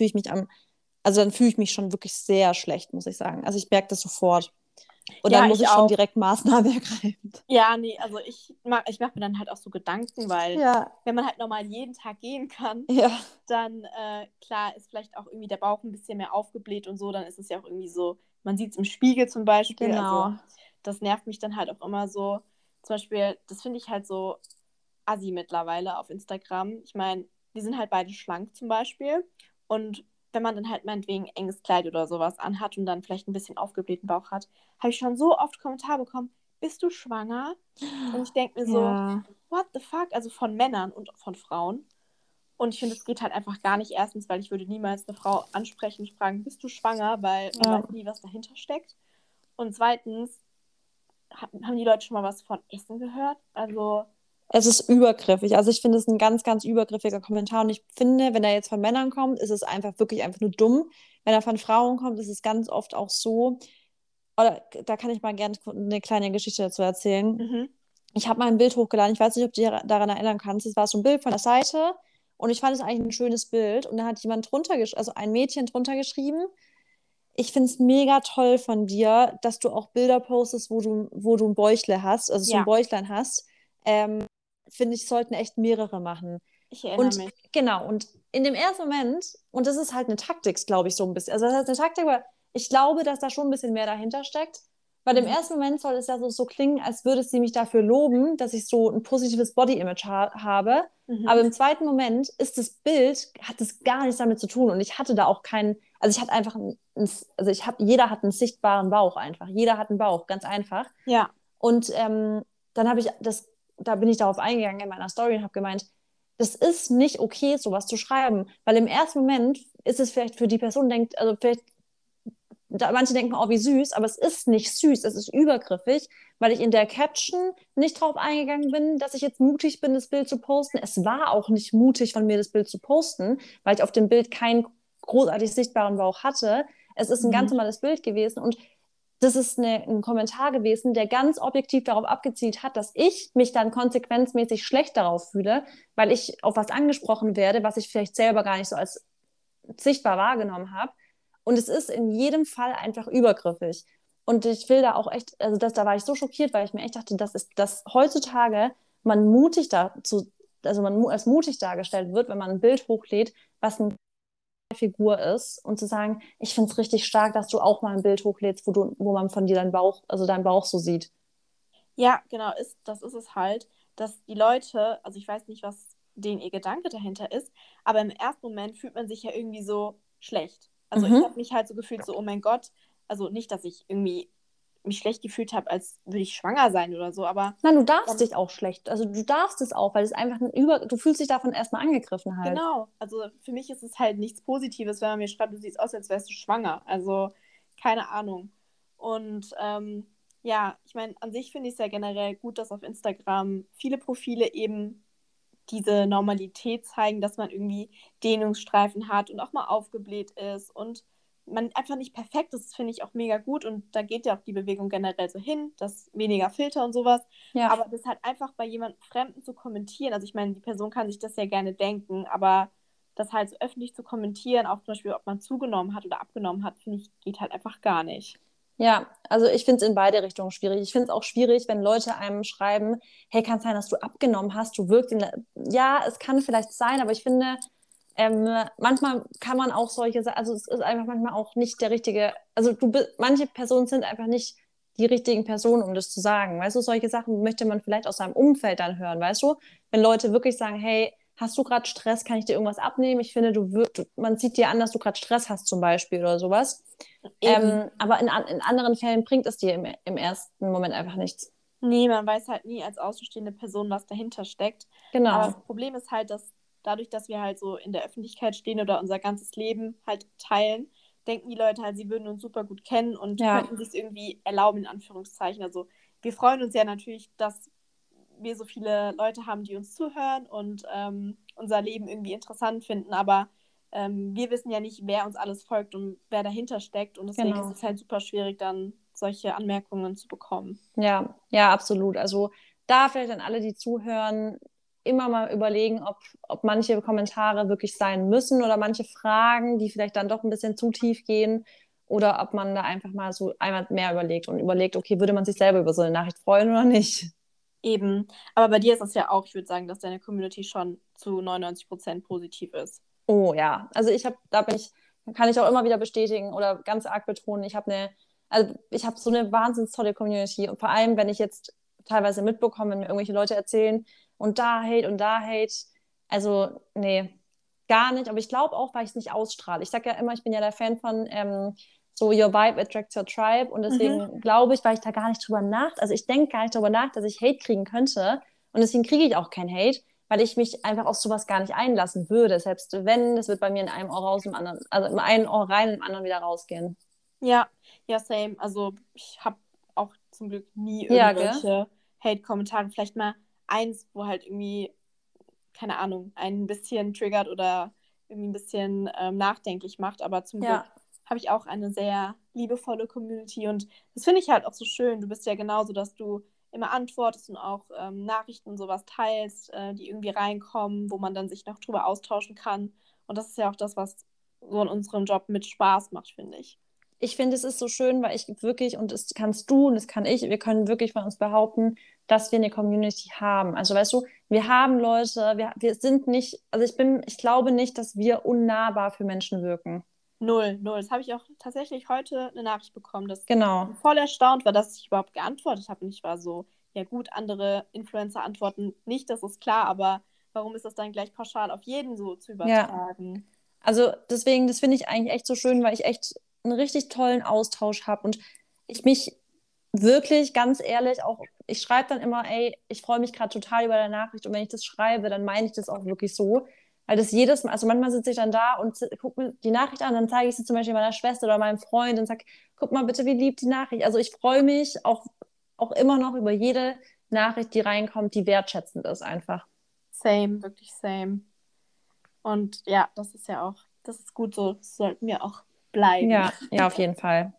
also dann fühle ich mich schon wirklich sehr schlecht, muss ich sagen. Also ich merke das sofort. Und dann Ja, muss ich ich schon auch. direkt Maßnahmen ergreifen. Ja, nee, also ich mach mir dann halt auch so Gedanken, weil Ja, wenn man halt normal jeden Tag gehen kann, ja, dann klar ist vielleicht auch irgendwie der Bauch ein bisschen mehr aufgebläht und so, dann ist es ja auch irgendwie so, man sieht es im Spiegel zum Beispiel, also genau. das nervt mich dann halt auch immer so. Zum Beispiel, das finde ich halt so assi mittlerweile auf Instagram. Ich meine, die sind halt beide schlank zum Beispiel und wenn man dann halt meinetwegen enges Kleid oder sowas anhat und dann vielleicht ein bisschen aufgeblähten Bauch hat, habe ich schon so oft Kommentare bekommen, bist du schwanger? Und ich denke mir so, Ja, what the fuck? Also von Männern und von Frauen. Und ich finde, es geht halt einfach gar nicht. Erstens, weil ich würde niemals eine Frau ansprechen und fragen, bist du schwanger? Weil man ja. weiß nie, was dahinter steckt. Und zweitens, haben die Leute schon mal was von Essen gehört? Also, Es ist übergriffig. Also ich finde es ein ganz, ganz übergriffiger Kommentar. Und ich finde, wenn er jetzt von Männern kommt, ist es einfach nur dumm. Wenn er von Frauen kommt, ist es ganz oft auch so. Oder da kann ich mal gerne eine kleine Geschichte dazu erzählen. mhm. Ich habe mal ein Bild hochgeladen. Ich weiß nicht, ob du dich daran erinnern kannst. Es war so ein Bild von der Seite und ich fand es eigentlich ein schönes Bild. Und da hat jemand also ein Mädchen drunter geschrieben. Ich finde es mega toll von dir, dass du auch Bilder postest, wo du ein Bäuchle hast, also so ein Ja, Bäuchlein hast. Ähm, Finde ich, sollten echt mehrere machen. ich erinnere Und mich. genau, und in dem ersten Moment, und das ist halt eine Taktik, glaube ich, so ein bisschen. Also das heißt eine Taktik, aber ich glaube, dass da schon ein bisschen mehr dahinter steckt. Weil im Mhm. ersten Moment soll es ja so klingen, als würde sie mich dafür loben, dass ich so ein positives Body-Image habe. Aber Mhm. im zweiten Moment hat es gar nichts damit zu tun. Und ich hatte da auch keinen, also ich hatte einfach, jeder hat einen sichtbaren Bauch einfach. Jeder hat einen Bauch, ganz einfach. Ja, Und dann da bin ich darauf eingegangen in meiner Story und habe gemeint, das ist nicht okay, sowas zu schreiben, weil im ersten Moment ist es vielleicht für die Person denkt, also vielleicht manche denken, oh, wie süß, aber es ist nicht süß, es ist übergriffig, weil ich in der Caption nicht drauf eingegangen bin, dass ich jetzt mutig bin, das Bild zu posten. Es war auch nicht mutig von mir, das Bild zu posten, weil ich auf dem Bild keinen großartig sichtbaren Bauch hatte. Es ist ein ganz mhm. normales Bild gewesen und das ist ein Kommentar gewesen, der ganz objektiv darauf abgezielt hat, dass ich mich dann konsequenzmäßig schlecht darauf fühle, weil ich auf was angesprochen werde, was ich vielleicht selber gar nicht so als sichtbar wahrgenommen habe. Und es ist in jedem Fall einfach übergriffig. Und ich will da auch echt, also da war ich so schockiert, weil ich mir echt dachte, dass heutzutage man mutig dazu, also man als mutig dargestellt wird, wenn man ein Bild hochlädt, was eine Figur ist und zu sagen, ich finde es richtig stark, dass du auch mal ein Bild hochlädst, wo man von dir deinen Bauch so sieht. Ja, genau, das ist es halt, dass die Leute, also ich weiß nicht, was denen ihr Gedanke dahinter ist, aber im ersten Moment fühlt man sich ja irgendwie so schlecht. Also ich habe Mhm. mich halt so gefühlt, so, oh mein Gott, also nicht, dass ich irgendwie mich schlecht gefühlt habe, als würde ich schwanger sein oder so, aber Nein, du darfst dann, dich auch schlecht, also du darfst es auch, weil es einfach du fühlst dich davon erstmal angegriffen halt. genau, also für mich ist es halt nichts Positives, wenn man mir schreibt, du siehst aus, als wärst du schwanger. Also keine Ahnung. Und ja, ich meine, an sich finde ich es ja generell gut, dass auf Instagram viele Profile eben diese Normalität zeigen, dass man irgendwie Dehnungsstreifen hat und auch mal aufgebläht ist und man einfach nicht perfekt ist, finde ich auch mega gut und da geht ja auch die Bewegung generell so hin, dass weniger Filter und sowas, Ja. aber das halt einfach bei jemandem Fremden zu kommentieren, also ich meine, die Person kann sich das ja gerne denken, aber das halt so öffentlich zu kommentieren, auch zum Beispiel, ob man zugenommen hat oder abgenommen hat, finde ich, geht halt einfach gar nicht. Ja, also ich finde es in beide Richtungen schwierig. Ich finde es auch schwierig, wenn Leute einem schreiben, hey, kann es sein, dass du abgenommen hast? Du wirkst ja, es kann vielleicht sein, aber ich finde, manchmal kann man auch also es ist einfach manchmal auch nicht der richtige, also manche Personen sind einfach nicht die richtigen Personen, um das zu sagen. Weißt du, solche Sachen möchte man vielleicht aus seinem Umfeld dann hören, weißt du? Wenn Leute wirklich sagen, hey, hast du gerade Stress, kann ich dir irgendwas abnehmen? Ich finde, man sieht dir an, dass du gerade Stress hast zum Beispiel oder sowas. Eben. Aber in anderen Fällen bringt es dir im ersten Moment einfach nichts. Nee, man weiß halt nie als außenstehende Person, was dahinter steckt. Aber Genau. das Problem ist halt, dass dadurch, dass wir halt so in der Öffentlichkeit stehen oder unser ganzes Leben halt teilen, denken die Leute halt, sie würden uns super gut kennen und Ja, könnten sich irgendwie erlauben, in Anführungszeichen. Also wir freuen uns ja natürlich, dass wir so viele Leute haben, die uns zuhören und unser Leben irgendwie interessant finden, aber wir wissen ja nicht, wer uns alles folgt und wer dahinter steckt und deswegen ist genau. es halt super schwierig, dann solche Anmerkungen zu bekommen. Ja, ja, absolut. Also da vielleicht an alle, die zuhören, immer mal überlegen, ob manche Kommentare wirklich sein müssen oder manche Fragen, die vielleicht dann doch ein bisschen zu tief gehen, oder ob man da einfach mal so einmal mehr überlegt und überlegt, okay, würde man sich selber über so eine Nachricht freuen oder nicht? Eben. Aber bei dir ist es ja auch, ich würde sagen, dass deine Community schon zu 99% positiv ist. Oh ja, also kann ich auch immer wieder bestätigen oder ganz arg betonen, also ich habe so eine wahnsinnig tolle Community und vor allem, wenn ich jetzt teilweise mitbekomme, wenn mir irgendwelche Leute erzählen und da Hate, also nee, gar nicht, aber ich glaube auch, weil ich es nicht ausstrahle. Ich sage ja immer, ich bin ja der Fan von so Your Vibe attracts your tribe und Mhm. deswegen glaube ich, weil ich da gar nicht drüber also ich denke gar nicht drüber nach, dass ich Hate kriegen könnte und deswegen kriege ich auch kein Hate, weil ich mich einfach auf sowas gar nicht einlassen würde. Selbst wenn, das wird bei mir in einem Ohr raus, im anderen, also im einen Ohr rein, im anderen wieder rausgehen. Ja, ja, same. Also ich habe auch zum Glück nie Ja, gell? irgendwelche Hate-Kommentare. Vielleicht mal eins, wo halt irgendwie, keine Ahnung, ein bisschen triggert oder irgendwie ein bisschen nachdenklich macht. Aber zum Glück Ja, habe ich auch eine sehr liebevolle Community und das finde ich halt auch so schön. Du bist ja genauso, dass du immer antwortest und auch Nachrichten und sowas teilst, die irgendwie reinkommen, wo man dann sich noch drüber austauschen kann. Und das ist ja auch das, was so in unserem Job mit Spaß macht, finde ich. ich finde, es ist so schön, weil ich wirklich, und das kannst du und das kann ich, wir können wirklich von uns behaupten, dass wir eine Community haben. Also weißt du, wir haben Leute, wir sind nicht, ich glaube nicht, dass wir unnahbar für Menschen wirken. Null, null. Das habe ich auch tatsächlich heute eine Nachricht bekommen, dass Genau. ich voll erstaunt war, dass ich überhaupt geantwortet habe. Und ich war so, ja gut, andere Influencer antworten nicht, das ist klar, aber warum ist das dann gleich pauschal auf jeden so zu Ja. übertragen? Also deswegen, das finde ich eigentlich echt so schön, weil ich echt einen richtig tollen Austausch habe und ich mich wirklich, ganz ehrlich, auch, ich schreibe dann immer, ey, ich freue mich gerade total über deine Nachricht und wenn ich das schreibe, dann meine ich das auch wirklich so, weil das jedes Mal, also manchmal sitze ich dann da und gucke mir die Nachricht an, dann zeige ich sie zum Beispiel meiner Schwester oder meinem Freund und sage, guck mal bitte, wie lieb die Nachricht. Also ich freue mich auch immer noch über jede Nachricht, die reinkommt, die wertschätzend ist einfach. Same, wirklich same. Und ja, das ist ja auch, das ist gut so, das sollten wir auch bleiben. Ja, ja, auf jeden Fall.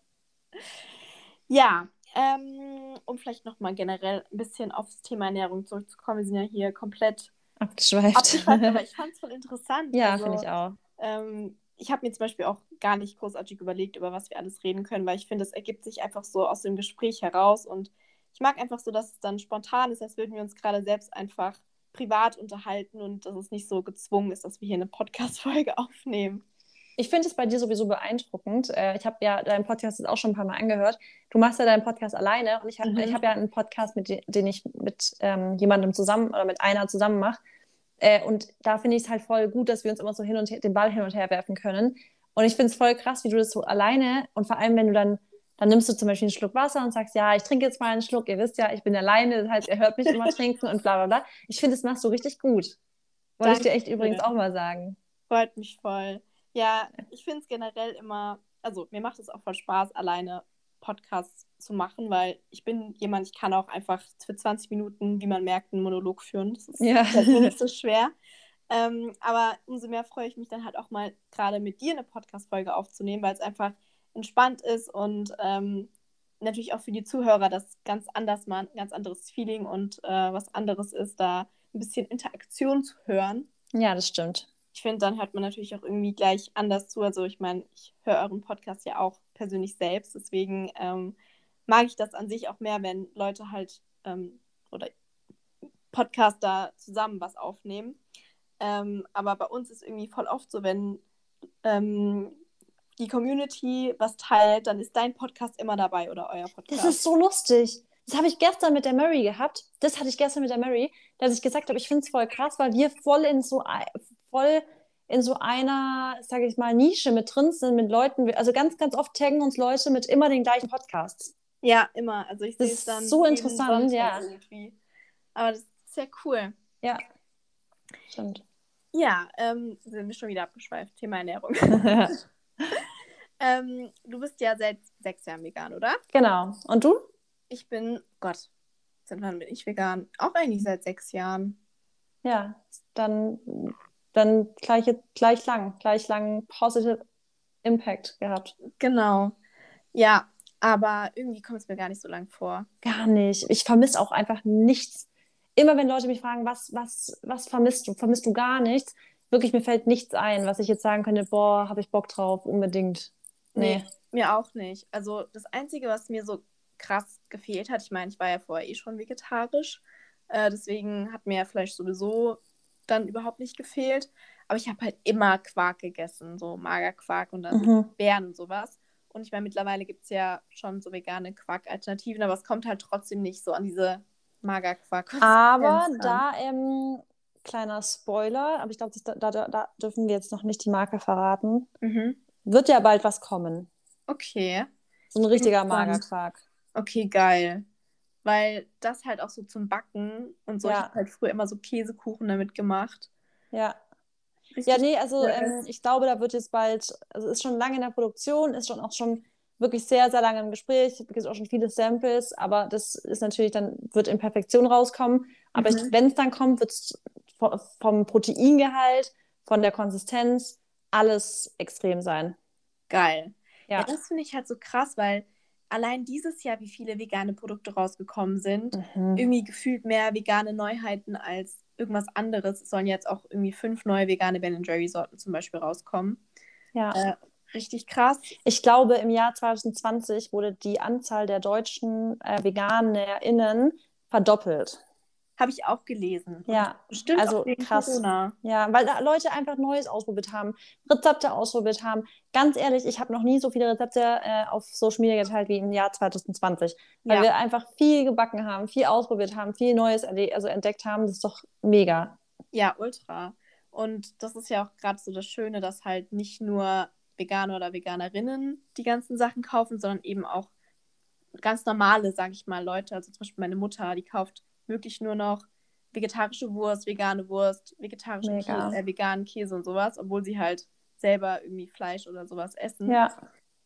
Ja, um vielleicht nochmal generell ein bisschen aufs Thema Ernährung zurückzukommen. Wir sind ja hier komplett Abgeschweift. abgeschweift, aber ich fand es voll interessant. Ja, finde Also, ich auch. ich habe mir zum Beispiel auch gar nicht großartig überlegt, über was wir alles reden können, weil ich finde, es ergibt sich einfach so aus dem Gespräch heraus und ich mag einfach so, dass es dann spontan ist, als würden wir uns gerade selbst einfach privat unterhalten und dass es nicht so gezwungen ist, dass wir hier eine Podcast-Folge aufnehmen. Ich finde es bei dir sowieso beeindruckend. Ich habe ja deinen Podcast jetzt auch schon ein paar Mal angehört. Du machst ja deinen Podcast alleine und ich Mhm. habe ja einen Podcast, den ich mit jemandem zusammen oder mit einer zusammen mache. Und da finde ich es halt voll gut, dass wir uns immer so den Ball hin und her werfen können. Und ich finde es voll krass, wie du das so alleine und vor allem, wenn du dann nimmst du zum Beispiel einen Schluck Wasser und sagst, ja, ich trinke jetzt mal einen Schluck. Ihr wisst ja, ich bin alleine, das heißt, ihr hört mich immer trinken und bla bla bla. Ich finde, das machst du richtig gut. Wollte ich dir echt übrigens Dankeschön. auch mal sagen. Freut mich voll. Ja, ich finde es generell immer, also mir macht es auch voll Spaß, alleine Podcasts zu machen, weil ich bin jemand, ich kann auch einfach für 20 Minuten, wie man merkt, einen Monolog führen. Das ist, Ja. fällt mir nicht so schwer. Aber umso mehr freue ich mich dann halt auch mal gerade mit dir eine Podcast-Folge aufzunehmen, weil es einfach entspannt ist und natürlich auch für die Zuhörer das ganz anders mal ein ganz anderes Feeling und was anderes ist, da ein bisschen Interaktion zu hören. Ja, das stimmt. Ich finde, dann hört man natürlich auch irgendwie gleich anders zu. Also ich meine, ich höre euren Podcast ja auch persönlich selbst, deswegen mag ich das an sich auch mehr, wenn Leute halt oder Podcaster zusammen was aufnehmen. Aber bei uns ist irgendwie voll oft so, wenn die Community was teilt, dann ist dein Podcast immer dabei oder euer Podcast. Das ist so lustig. Das habe ich gestern mit der Mary gehabt. Das hatte ich gestern mit der Mary, dass ich gesagt habe, ich finde es voll krass, weil wir voll in so einer, sage ich mal, Nische mit drin sind, mit Leuten. Also ganz, ganz oft taggen uns Leute mit immer den gleichen Podcasts. Ja, immer. Also ich Das sehe es dann ist so jeden interessant, Sonntag ja. irgendwie. Aber das ist ja cool. Ja, stimmt. Ja, sind wir schon wieder abgeschweift. Thema Ernährung. Du bist ja seit 6 Jahren vegan, oder? Genau. Und du? Ich bin, Gott, seit wann bin ich vegan? Auch eigentlich seit 6 Jahren. Ja, dann gleich lang Positive Impact gehabt. Genau. Ja, aber irgendwie kommt es mir gar nicht so lang vor. Gar nicht. Ich vermisse auch einfach nichts. Immer wenn Leute mich fragen, was vermisst du? Vermisst du gar nichts? Wirklich, mir fällt nichts ein, was ich jetzt sagen könnte, boah, habe ich Bock drauf, unbedingt. Nee, Nee. mir auch nicht. Also das Einzige, was mir so krass gefehlt hat, ich meine, ich war ja vorher eh schon vegetarisch, deswegen hat mir ja Fleisch sowieso dann überhaupt nicht gefehlt. Aber ich habe halt immer Quark gegessen, so Magerquark und dann Mhm. Beeren und sowas. Und ich meine, mittlerweile gibt es ja schon so vegane Quark-Alternativen, aber es kommt halt trotzdem nicht so an diese Aber Magerquark-Konsistenz ran. da, kleiner Spoiler, aber ich glaube, da dürfen wir jetzt noch nicht die Marke verraten. Mhm. Wird ja bald was kommen. Okay. So ein Ich bin richtiger gespannt. Magerquark. Okay, geil. Weil das halt auch so zum Backen und so. Ich Ja, habe halt früher immer so Käsekuchen damit gemacht. ja. Ja, Richtig nee, also cool. ich glaube, da wird jetzt bald, also ist schon lange in der Produktion, ist schon wirklich sehr, sehr lange im Gespräch, es gibt auch schon viele Samples, aber das ist natürlich dann, wird in Perfektion rauskommen. Aber Mhm. wenn es dann kommt, wird es vom Proteingehalt, von der Konsistenz, alles extrem sein. Geil. Ja, Ja. das finde ich halt so krass, weil allein dieses Jahr, wie viele vegane Produkte rausgekommen sind, Mhm. irgendwie gefühlt mehr vegane Neuheiten als irgendwas anderes. Es sollen jetzt auch irgendwie 5 neue vegane Ben Jerry-Sorten zum Beispiel rauskommen. Ja. Äh, richtig krass. Ich glaube, im Jahr 2020 wurde die Anzahl der deutschen VeganerInnen verdoppelt. Habe ich auch gelesen. Und Ja, bestimmt auch also wegen krass. Corona. Ja, weil da Leute einfach Neues ausprobiert haben, Rezepte ausprobiert haben. Ganz ehrlich, ich habe noch nie so viele Rezepte auf Social Media geteilt wie im Jahr 2020, weil Ja. wir einfach viel gebacken haben, viel ausprobiert haben, viel Neues also entdeckt haben. Das ist doch mega. Ja, ultra. Und das ist ja auch gerade so das Schöne, dass halt nicht nur Veganer oder Veganerinnen die ganzen Sachen kaufen, sondern eben auch ganz normale, sage ich mal, Leute. Also zum Beispiel meine Mutter, die kauft wirklich nur noch vegetarische Wurst, Mega. veganen Käse und sowas, obwohl sie halt selber irgendwie Fleisch oder sowas essen. Ja.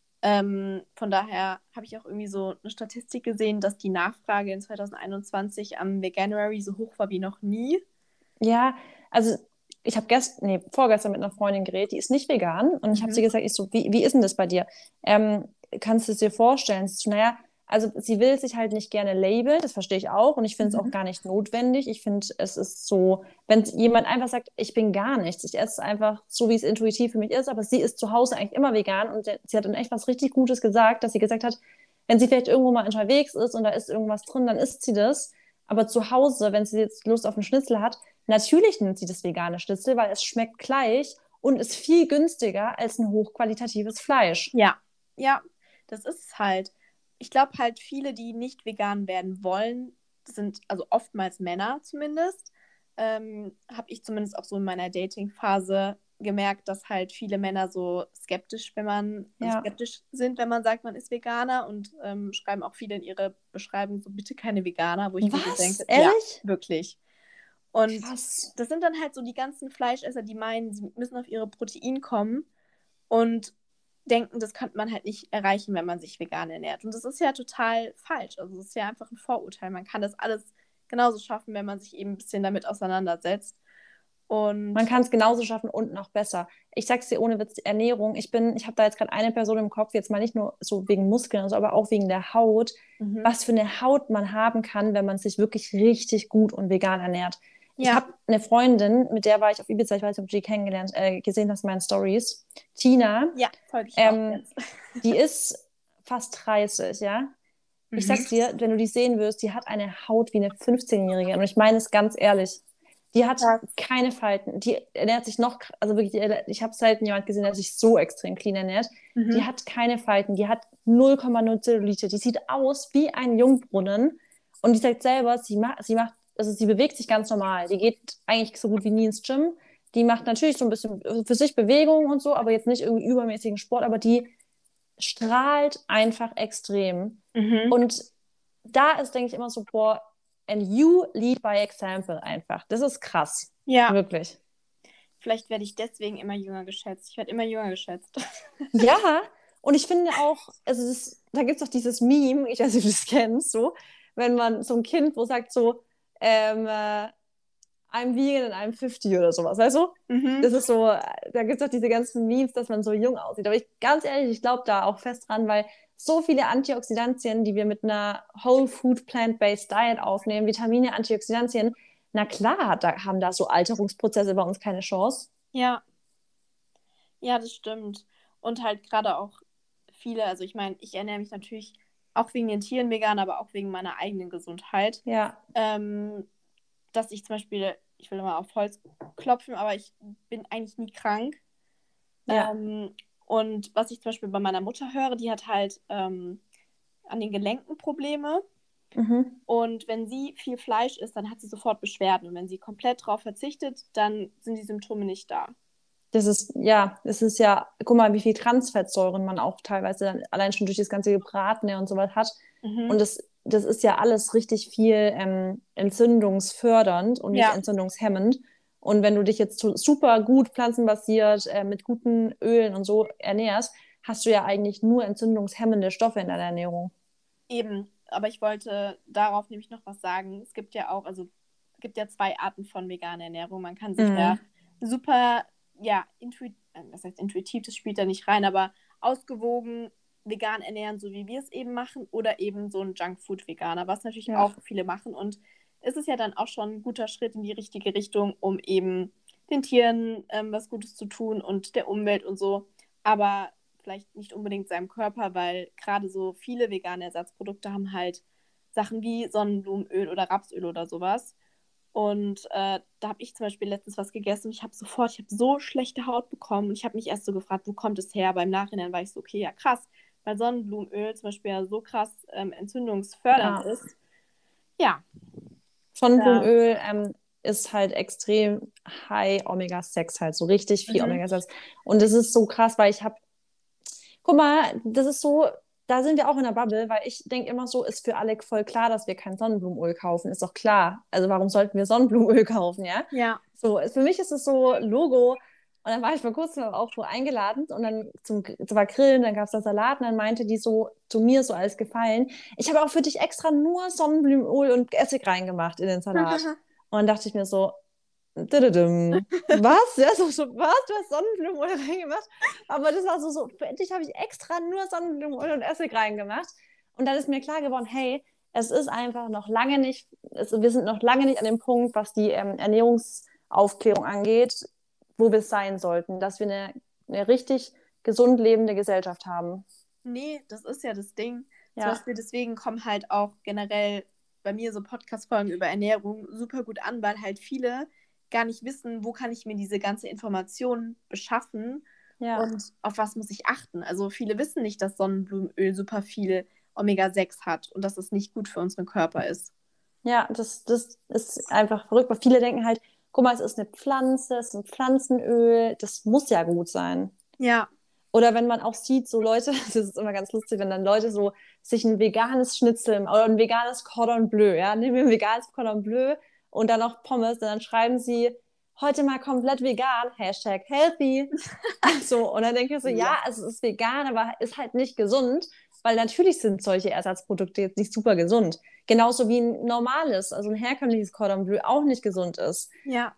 Von daher habe ich auch irgendwie so eine Statistik gesehen, dass die Nachfrage in 2021 am Veganuary so hoch war wie noch nie. Ja, also ich habe vorgestern mit einer Freundin geredet, die ist nicht vegan und ich habe sie Mhm. gesagt, ich so, wie ist denn das bei dir? Kannst du es dir vorstellen? Sie so, naja, also sie will sich halt nicht gerne labeln, das verstehe ich auch und ich finde es auch Mhm. gar nicht notwendig. Ich finde, es ist so, wenn jemand einfach sagt, ich bin gar nichts, ich esse einfach so, wie es intuitiv für mich ist, aber sie ist zu Hause eigentlich immer vegan und sie hat dann echt was richtig Gutes gesagt, dass sie gesagt hat, wenn sie vielleicht irgendwo mal unterwegs ist und da ist irgendwas drin, dann isst sie das. Aber zu Hause, wenn sie jetzt Lust auf einen Schnitzel hat, natürlich nimmt sie das vegane Schnitzel, weil es schmeckt gleich und ist viel günstiger als ein hochqualitatives Fleisch. Ja, ja, das ist es halt. Ich glaube halt, viele, die nicht vegan werden wollen, sind also oftmals Männer zumindest. Habe ich zumindest auch so in meiner Dating-Phase gemerkt, dass halt viele Männer so Ja. skeptisch sind, wenn man sagt, man ist Veganer und schreiben auch viele in ihre Beschreibung so bitte keine Veganer, wo ich mir so Was? denke, ja, Ehrlich? wirklich. Und Krass. das sind dann halt so die ganzen Fleischesser, die meinen, sie müssen auf ihre Protein kommen und denken, das könnte man halt nicht erreichen, wenn man sich vegan ernährt. Und das ist ja total falsch. Also das ist ja einfach ein Vorurteil. Man kann das alles genauso schaffen, wenn man sich eben ein bisschen damit auseinandersetzt. Und Man kann es genauso schaffen und noch besser. Ich sag's dir ohne Witz, die Ernährung. Ich habe da jetzt gerade eine Person im Kopf, jetzt mal nicht nur so wegen Muskeln, aber auch wegen der Haut. mhm. Was für eine Haut man haben kann, wenn man sich wirklich richtig gut und vegan ernährt. Ich Ja, habe eine Freundin, mit der war ich auf Ibiza, ich weiß nicht, ob du die gesehen hast in meinen Stories. Tina, ja, folge ich auch ähm, jetzt. die ist fast 30, ja. Ich Mhm. sag's dir, wenn du die sehen wirst, die hat eine Haut wie eine 15-Jährige. Und ich meine es ganz ehrlich. Die hat Krass. keine Falten. Die ernährt sich noch, also wirklich, ich habe selten jemand gesehen, der sich so extrem clean ernährt. Die Mhm. hat keine Falten. Die hat 0,0 Zellulite. Die sieht aus wie ein Jungbrunnen. Und die sagt selber, also sie bewegt sich ganz normal. Die geht eigentlich so gut wie nie ins Gym. Die macht natürlich so ein bisschen für sich Bewegung und so, aber jetzt nicht irgendwie übermäßigen Sport, aber die strahlt einfach extrem. Mhm. Und da ist, denke ich, immer so, boah, and you lead by example einfach. Das ist krass. Ja, Wirklich. vielleicht werde ich deswegen immer jünger geschätzt. Ich werde immer jünger geschätzt. Ja, und ich finde auch, also da gibt es auch dieses Meme, ich weiß nicht, ob du das kennst, so, wenn man so ein Kind, wo sagt so, I'm vegan and I'm 50 oder sowas, weißt du? Mhm. Das ist so, da gibt es auch diese ganzen Memes, dass man so jung aussieht. Aber ganz ehrlich, ich glaube da auch fest dran, weil so viele Antioxidantien, die wir mit einer Whole Food Plant-Based Diet aufnehmen, Vitamine, Antioxidantien, na klar, haben da so Alterungsprozesse bei uns keine Chance. Ja, ja, das stimmt. Und halt gerade auch viele, also ich meine, ich ernähre mich natürlich auch wegen den Tieren vegan, aber auch wegen meiner eigenen Gesundheit. Ja, Ähm, dass ich zum Beispiel, ich will immer auf Holz klopfen, aber ich bin eigentlich nie krank. ja. Und was ich zum Beispiel bei meiner Mutter höre, die hat halt an den Gelenken Probleme. Mhm. Und wenn sie viel Fleisch isst, dann hat sie sofort Beschwerden. Und wenn sie komplett darauf verzichtet, dann sind die Symptome nicht da. Das ist ja, guck mal, wie viel Transfettsäuren man auch teilweise dann allein schon durch das ganze Gebratene und so was hat. Und Mhm. das ist ja alles richtig viel entzündungsfördernd und nicht Ja, entzündungshemmend. Und wenn du dich jetzt so super gut pflanzenbasiert mit guten Ölen und so ernährst, hast du ja eigentlich nur entzündungshemmende Stoffe in deiner Ernährung. eben. Aber ich wollte darauf nämlich noch was sagen. Es gibt ja auch, also es gibt ja zwei Arten von veganer Ernährung. Man kann sich ja Mhm. super, ja, das heißt intuitiv, das spielt da nicht rein, aber ausgewogen vegan ernähren, so wie wir es eben machen, oder eben so ein Junkfood-Veganer, was natürlich Ja. auch viele machen. Und es ist ja dann auch schon ein guter Schritt in die richtige Richtung, um eben den Tieren was Gutes zu tun und der Umwelt und so. Aber vielleicht nicht unbedingt seinem Körper, weil gerade so viele vegane Ersatzprodukte haben halt Sachen wie Sonnenblumenöl oder Rapsöl oder sowas. Und da habe ich zum Beispiel letztens was gegessen und ich habe so schlechte Haut bekommen und ich habe mich erst so gefragt, wo kommt es her? Aber im Nachhinein war ich so, okay, ja krass, weil Sonnenblumenöl zum Beispiel ja so krass entzündungsfördernd Ja. ist. Ja, da. Sonnenblumenöl ist halt extrem high Omega-6, halt so richtig viel Mhm. Omega-6. Und das ist so krass, weil guck mal, das ist so, da sind wir auch in der Bubble, weil ich denke immer so, ist für alle voll klar, dass wir kein Sonnenblumenöl kaufen. Ist doch klar. Also warum sollten wir Sonnenblumenöl kaufen, ja? Ja. So, für mich ist es so Logo. Und dann war ich vor kurzem auch wo eingeladen und dann zum war Grillen, dann gab es da Salat und dann meinte die so zu mir so als Gefallen, ich habe auch für dich extra nur Sonnenblumenöl und Essig reingemacht in den Salat. Und dann dachte ich mir so, Dididim. Was? Ja, was? Du hast Sonnenblumenöl reingemacht? Aber das war so, für dich habe ich extra nur Sonnenblumenöl und Essig reingemacht. Und dann ist mir klar geworden, hey, es ist einfach noch lange nicht, wir sind noch lange nicht an dem Punkt, was die Ernährungsaufklärung angeht, wo wir sein sollten, dass wir eine richtig gesund lebende Gesellschaft haben. Nee, das ist ja das Ding. Zum Ja, Beispiel deswegen kommen halt auch generell bei mir so Podcast-Folgen über Ernährung super gut an, weil halt viele gar nicht wissen, wo kann ich mir diese ganze Information beschaffen ja. und auf was muss ich achten. Also viele wissen nicht, dass Sonnenblumenöl super viel Omega-6 hat und dass es nicht gut für unseren Körper ist. Ja, das ist einfach verrückt, weil viele denken halt, guck mal, es ist eine Pflanze, es ist ein Pflanzenöl, das muss ja gut sein. Ja. Oder wenn man auch sieht, so Leute, das ist immer ganz lustig, wenn dann Leute so sich ein veganes Schnitzel oder ein veganes Cordon Bleu, ja, nehmen wir ein veganes Cordon Bleu und dann noch Pommes, und dann schreiben sie, heute mal komplett vegan, Hashtag healthy. Also, und dann denke ich so, ja, Ja. es ist vegan, aber ist halt nicht gesund, weil natürlich sind solche Ersatzprodukte jetzt nicht super gesund. Genauso wie ein normales, also ein herkömmliches Cordon Bleu auch nicht gesund ist. Ja.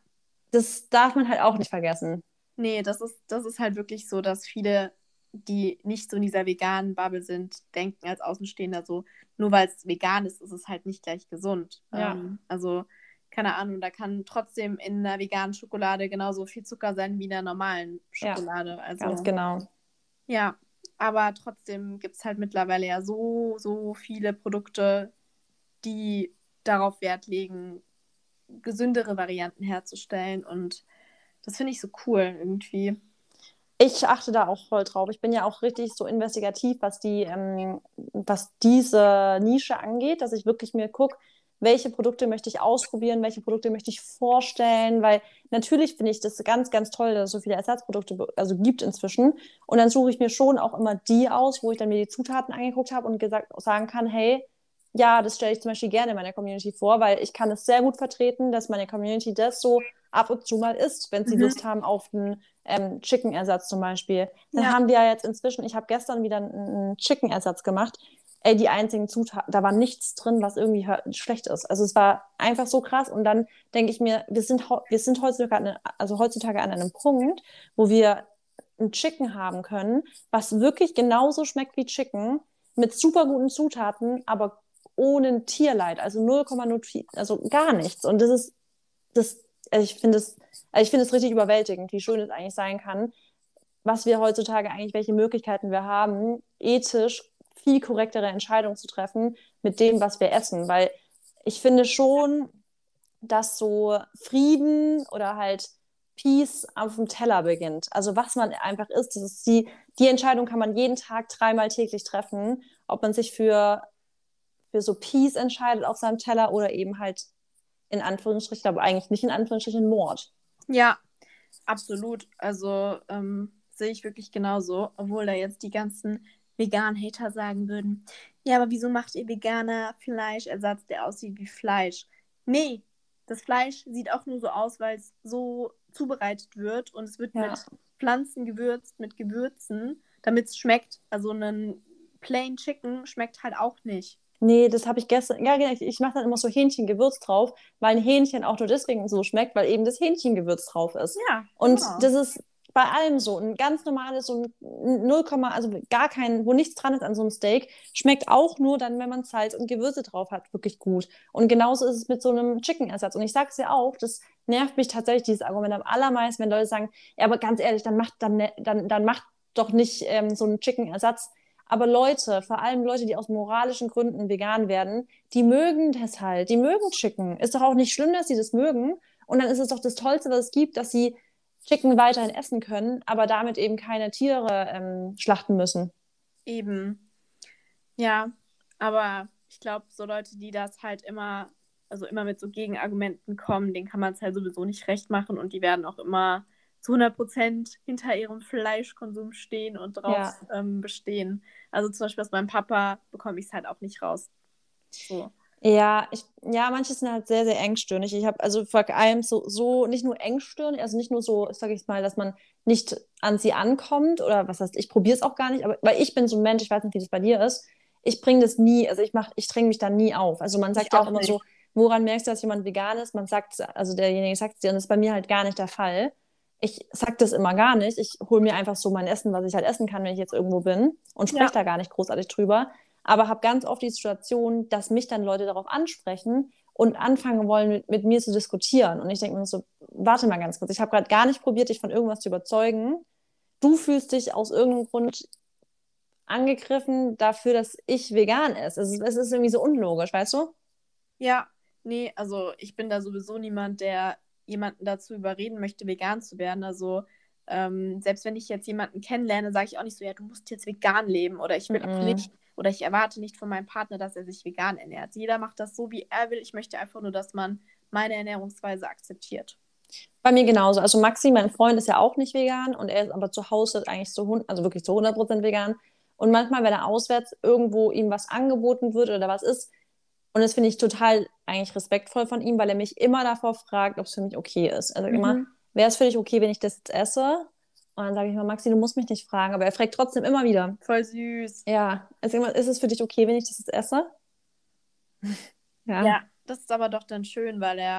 Das darf man halt auch nicht vergessen. Nee, das ist halt wirklich so, dass viele, die nicht so in dieser veganen Bubble sind, denken als Außenstehender so, nur weil es vegan ist, ist es halt nicht gleich gesund. Ja, Also, keine Ahnung, da kann trotzdem in einer veganen Schokolade genauso viel Zucker sein wie in einer normalen ja, Schokolade. ganz Also, genau. ja, aber trotzdem gibt es halt mittlerweile ja so viele Produkte, die darauf Wert legen, gesündere Varianten herzustellen. Und das finde ich so cool irgendwie. Ich achte da auch voll drauf. Ich bin ja auch richtig so investigativ, was diese Nische angeht, dass ich wirklich mir gucke, welche Produkte möchte ich ausprobieren, welche Produkte möchte ich vorstellen, weil natürlich finde ich das ganz, ganz toll, dass es so viele Ersatzprodukte also gibt inzwischen. Und dann suche ich mir schon auch immer die aus, wo ich dann mir die Zutaten angeguckt habe und sagen kann, hey, ja, das stelle ich zum Beispiel gerne in meiner Community vor, weil ich kann es sehr gut vertreten, dass meine Community das so ab und zu mal isst, wenn sie Mhm. Lust haben auf einen Chicken-Ersatz zum Beispiel. Dann Ja, haben wir ja jetzt inzwischen, ich habe gestern wieder einen Chicken-Ersatz gemacht. Ey, die einzigen Zutaten, da war nichts drin, was irgendwie schlecht ist. Also es war einfach so krass. Und dann denke ich mir, wir sind heutzutage an einem Punkt, wo wir ein Chicken haben können, was wirklich genauso schmeckt wie Chicken, mit super guten Zutaten, aber ohne Tierleid, also 0,0, also gar nichts. Und das, ich finde es richtig überwältigend, wie schön es eigentlich sein kann, was wir heutzutage eigentlich, welche Möglichkeiten wir haben, ethisch viel korrektere Entscheidungen zu treffen mit dem, was wir essen. Weil ich finde schon, dass so Frieden oder halt Peace auf dem Teller beginnt. Also was man einfach isst, das ist die Entscheidung kann man jeden Tag dreimal täglich treffen, ob man sich für so Peace entscheidet auf seinem Teller oder eben halt in Anführungsstrichen, aber eigentlich nicht in Anführungsstrichen Mord. ja, absolut. Also sehe ich wirklich genauso, obwohl da jetzt die ganzen Vegan-Hater sagen würden, ja, aber wieso macht ihr veganer Fleischersatz, der aussieht wie Fleisch? Nee, das Fleisch sieht auch nur so aus, weil es so zubereitet wird und es wird Ja. mit Pflanzen gewürzt, mit Gewürzen, damit es schmeckt. Also ein Plain Chicken schmeckt halt auch nicht. Nee, das habe ich gestern. Ja, genau, ich mache dann immer so Hähnchengewürz drauf, weil ein Hähnchen auch nur deswegen so schmeckt, weil eben das Hähnchengewürz drauf ist. Ja, Und genau. das ist bei allem so. Ein ganz normales, so ein 0, also gar kein, wo nichts dran ist an so einem Steak, schmeckt auch nur dann, wenn man Salz und Gewürze drauf hat, wirklich gut. Und genauso ist es mit so einem Chicken-Ersatz. Und ich sage es ja auch, das nervt mich tatsächlich, dieses Argument am allermeisten, wenn Leute sagen, ja, aber ganz ehrlich, dann macht doch nicht so einen Chicken-Ersatz. Aber Leute, vor allem Leute, die aus moralischen Gründen vegan werden, die mögen das halt. Die mögen Chicken. Ist doch auch nicht schlimm, dass sie das mögen. Und dann ist es doch das Tollste, was es gibt, dass sie Chicken weiterhin essen können, aber damit eben keine Tiere schlachten müssen. Eben. Ja, aber ich glaube, so Leute, die das halt immer, also immer mit so Gegenargumenten kommen, denen kann man es halt sowieso nicht recht machen und die werden auch immer zu 100% hinter ihrem Fleischkonsum stehen und drauf Ja. bestehen. Also zum Beispiel aus meinem Papa bekomme ich es halt auch nicht raus. So. Ja, manche sind halt sehr, sehr engstirnig. Ich habe also vor allem so nicht nur engstirnig, also nicht nur so, sage ich mal, dass man nicht an sie ankommt oder was heißt, ich probiere es auch gar nicht, aber weil ich bin so ein Mensch, ich weiß nicht, wie das bei dir ist, ich bringe das nie, also ich dränge mich da nie auf. Also man sagt Ich ja auch auch immer nicht. so, woran merkst du, dass jemand vegan ist? Man sagt, also derjenige sagt es dir und das ist bei mir halt gar nicht der Fall. Ich sag das immer gar nicht. Ich hole mir einfach so mein Essen, was ich halt essen kann, wenn ich jetzt irgendwo bin und spreche Ja, da gar nicht großartig drüber, aber habe ganz oft die Situation, dass mich dann Leute darauf ansprechen und anfangen wollen, mit mir zu diskutieren. Und ich denke mir so, warte mal ganz kurz, ich habe gerade gar nicht probiert, dich von irgendwas zu überzeugen. Du fühlst dich aus irgendeinem Grund angegriffen dafür, dass ich vegan esse. Es ist irgendwie so unlogisch, weißt du? ja, nee, also ich bin da sowieso niemand, der jemanden dazu überreden möchte, vegan zu werden. Also selbst wenn ich jetzt jemanden kennenlerne, sage ich auch nicht so, ja, du musst jetzt vegan leben oder ich will auch Mm-mm. nicht oder ich erwarte nicht von meinem Partner, dass er sich vegan ernährt. Jeder macht das so, wie er will. Ich möchte einfach nur, dass man meine Ernährungsweise akzeptiert. Bei mir genauso. Also Maxi, mein Freund, ist ja auch nicht vegan und er ist aber zu Hause eigentlich also wirklich zu 100% vegan. Und manchmal, wenn er auswärts irgendwo ihm was angeboten wird oder was ist, und das finde ich total eigentlich respektvoll von ihm, weil er mich immer davor fragt, ob es für mich okay ist. Er sagt immer, Mhm. wäre es für dich okay, wenn ich das jetzt esse? Und dann sage ich immer, Maxi, du musst mich nicht fragen, aber er fragt trotzdem immer wieder. Voll süß. Ja, er sagt immer, ist es für dich okay, wenn ich das jetzt esse? Ja, Ja, das ist aber doch dann schön, weil er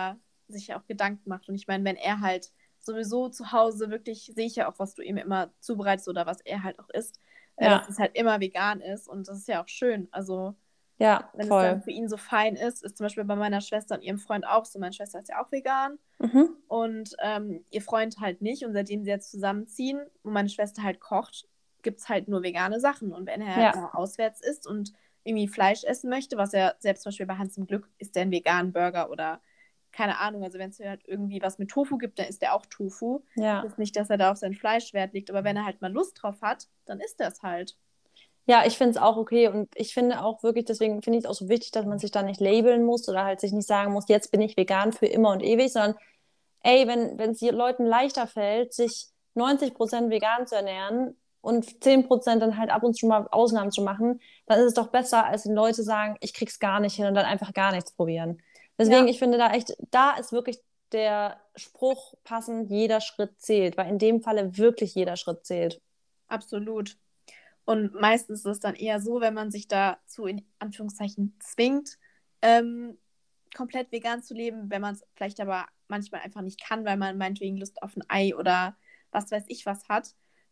sich ja auch Gedanken macht. Und ich meine, wenn er halt sowieso zu Hause wirklich, sehe ich ja auch, was du ihm immer zubereitest oder was er halt auch isst, dass Ja, es halt immer vegan ist und das ist ja auch schön. Also ja, wenn es dann voll. für ihn so fein ist zum Beispiel bei meiner Schwester und ihrem Freund auch so. Meine Schwester ist ja auch vegan Mhm. und ihr Freund halt nicht. Und seitdem sie jetzt zusammenziehen und meine Schwester halt kocht, gibt es halt nur vegane Sachen. Und wenn er Ja, mal auswärts isst und irgendwie Fleisch essen möchte, was er selbst zum Beispiel bei Hans im Glück isst, der einen veganen Burger oder keine Ahnung. Also wenn es halt irgendwie was mit Tofu gibt, dann isst er auch Tofu. ja. Das ist nicht, dass er da auf sein Fleisch Wert legt, aber wenn er halt mal Lust drauf hat, dann isst er es halt. Ja, ich finde es auch okay und ich finde auch wirklich, deswegen finde ich es auch so wichtig, dass man sich da nicht labeln muss oder halt sich nicht sagen muss, jetzt bin ich vegan für immer und ewig, sondern ey, wenn es Leuten leichter fällt, sich 90% vegan zu ernähren und 10% dann halt ab und zu mal Ausnahmen zu machen, dann ist es doch besser, als wenn Leute sagen, ich krieg's gar nicht hin und dann einfach gar nichts probieren. Deswegen, Ja, ich finde da echt, da ist wirklich der Spruch passend, jeder Schritt zählt, weil in dem Falle wirklich jeder Schritt zählt. absolut. Und meistens ist es dann eher so, wenn man sich dazu in Anführungszeichen zwingt, ähm, komplett vegan zu leben, wenn man es vielleicht aber manchmal einfach nicht kann, weil man meinetwegen Lust auf ein Ei oder was weiß ich was hat,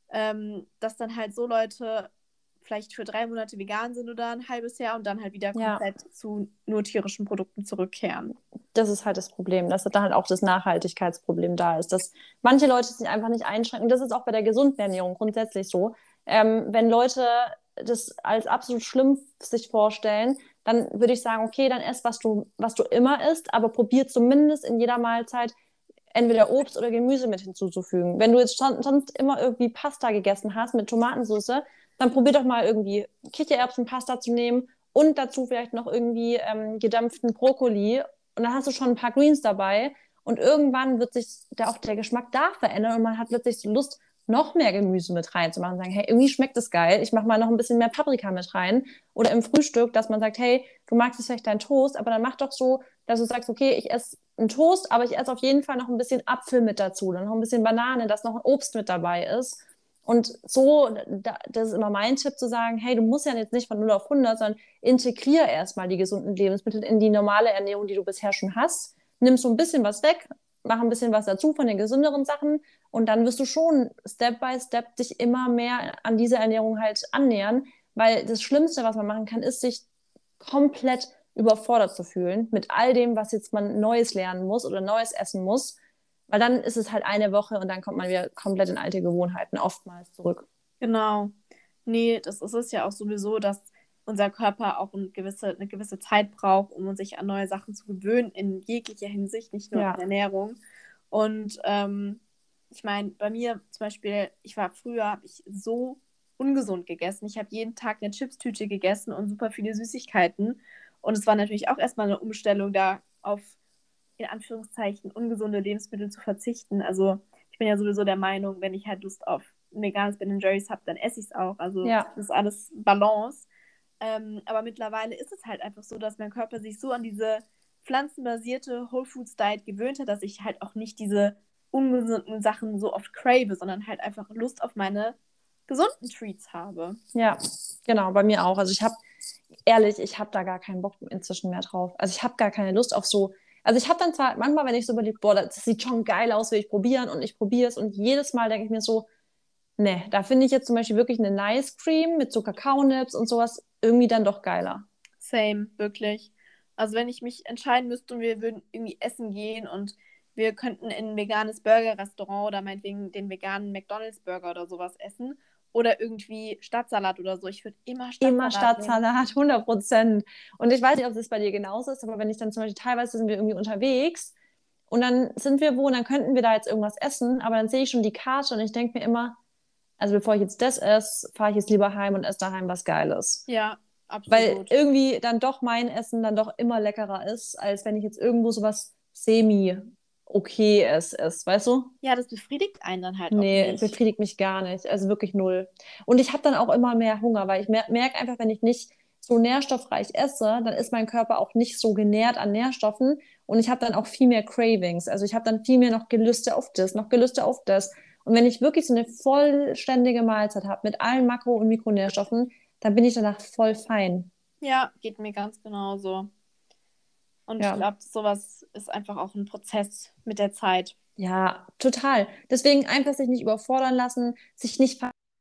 dass dann halt so Leute vielleicht für 3 Monate vegan sind oder ein halbes Jahr und dann halt wieder Ja. komplett zu nur tierischen Produkten zurückkehren. Das ist halt das Problem, dass da halt auch das Nachhaltigkeitsproblem da ist, dass manche Leute sich einfach nicht einschränken. Das ist auch bei der gesunden Ernährung grundsätzlich so. Wenn Leute das als absolut schlimm sich vorstellen, dann würde ich sagen, okay, dann ess, was du immer isst, aber probier zumindest in jeder Mahlzeit entweder Obst oder Gemüse mit hinzuzufügen. Wenn du jetzt sonst immer irgendwie Pasta gegessen hast mit Tomatensauce, dann probier doch mal irgendwie Kichererbsenpasta zu nehmen und dazu vielleicht noch irgendwie gedämpften Brokkoli und dann hast du schon ein paar Greens dabei und irgendwann wird sich auch der Geschmack da verändern und man hat plötzlich so Lust, noch mehr Gemüse mit reinzumachen. Sagen, hey, irgendwie schmeckt das geil, ich mache mal noch ein bisschen mehr Paprika mit rein. Oder im Frühstück, dass man sagt, hey, du magst jetzt vielleicht deinen Toast, aber dann mach doch so, dass du sagst, okay, ich esse einen Toast, aber ich esse auf jeden Fall noch ein bisschen Apfel mit dazu, dann noch ein bisschen Banane, dass noch ein Obst mit dabei ist. Und so, das ist immer mein Tipp zu sagen, hey, du musst ja jetzt nicht von 0 auf 100, sondern integriere erstmal die gesunden Lebensmittel in die normale Ernährung, die du bisher schon hast. Nimm so ein bisschen was weg, mach ein bisschen was dazu von den gesünderen Sachen und dann wirst du schon Step by Step dich immer mehr an diese Ernährung halt annähern, weil das Schlimmste, was man machen kann, ist sich komplett überfordert zu fühlen mit all dem, was jetzt man Neues lernen muss oder Neues essen muss, weil dann ist es halt eine Woche und dann kommt man wieder komplett in alte Gewohnheiten oftmals zurück. Genau. Nee, das ist es ja auch sowieso, dass unser Körper auch eine gewisse Zeit braucht, um sich an neue Sachen zu gewöhnen, in jeglicher Hinsicht, nicht nur in Ja, Ernährung. Und ich meine, bei mir zum Beispiel, habe ich so ungesund gegessen. Ich habe jeden Tag eine Chipstüte gegessen und super viele Süßigkeiten. Und es war natürlich auch erstmal eine Umstellung, da auf, in Anführungszeichen, ungesunde Lebensmittel zu verzichten. Also ich bin ja sowieso der Meinung, wenn ich halt Lust auf ein veganes Ben Jerry's habe, dann esse ich es auch. Also ja, das ist alles Balance. Aber mittlerweile ist es halt einfach so, dass mein Körper sich so an diese pflanzenbasierte Whole Foods Diet gewöhnt hat, dass ich halt auch nicht diese ungesunden Sachen so oft crave, sondern halt einfach Lust auf meine gesunden Treats habe. ja, genau, bei mir auch. Also ich habe, ehrlich, ich habe da gar keinen Bock inzwischen mehr drauf. Also ich habe gar keine Lust auf so, also ich habe dann zwar manchmal, wenn ich so überlege, boah, das sieht schon geil aus, will ich probieren und ich probiere es und jedes Mal denke ich mir so, nee, da finde ich jetzt zum Beispiel wirklich eine Nice Cream mit so Kakaonips und sowas irgendwie dann doch geiler. Same, wirklich. Also wenn ich mich entscheiden müsste und wir würden irgendwie essen gehen und wir könnten in ein veganes Burger-Restaurant oder meinetwegen den veganen McDonald's-Burger oder sowas essen oder irgendwie Stadtsalat oder so. Ich würde immer Immer Stadtsalat nehmen. Stadtsalat, 100%. Und ich weiß nicht, ob das bei dir genauso ist, aber wenn ich dann zum Beispiel teilweise sind wir irgendwie unterwegs und dann sind wir wo und dann könnten wir da jetzt irgendwas essen, aber dann sehe ich schon die Karte und ich denke mir immer, also bevor ich jetzt das esse, fahre ich jetzt lieber heim und esse daheim was Geiles. Ja, Weil absolut. irgendwie dann doch mein Essen dann doch immer leckerer ist, als wenn ich jetzt irgendwo sowas semi-okay ist, weißt du? Ja, das befriedigt einen dann halt auch Nee, nicht. befriedigt mich gar nicht. Also wirklich null. Und ich habe dann auch immer mehr Hunger, weil ich merke einfach, wenn ich nicht so nährstoffreich esse, dann ist mein Körper auch nicht so genährt an Nährstoffen und ich habe dann auch viel mehr Cravings. Also ich habe dann viel mehr noch Gelüste auf das, noch Gelüste auf das. Und wenn ich wirklich so eine vollständige Mahlzeit habe mit allen Makro- und Mikronährstoffen, dann bin ich danach voll fein. Ja, geht mir ganz genauso. Und ich Ja. glaube, sowas ist einfach auch ein Prozess mit der Zeit. Ja, total. Deswegen einfach sich nicht überfordern lassen, sich nicht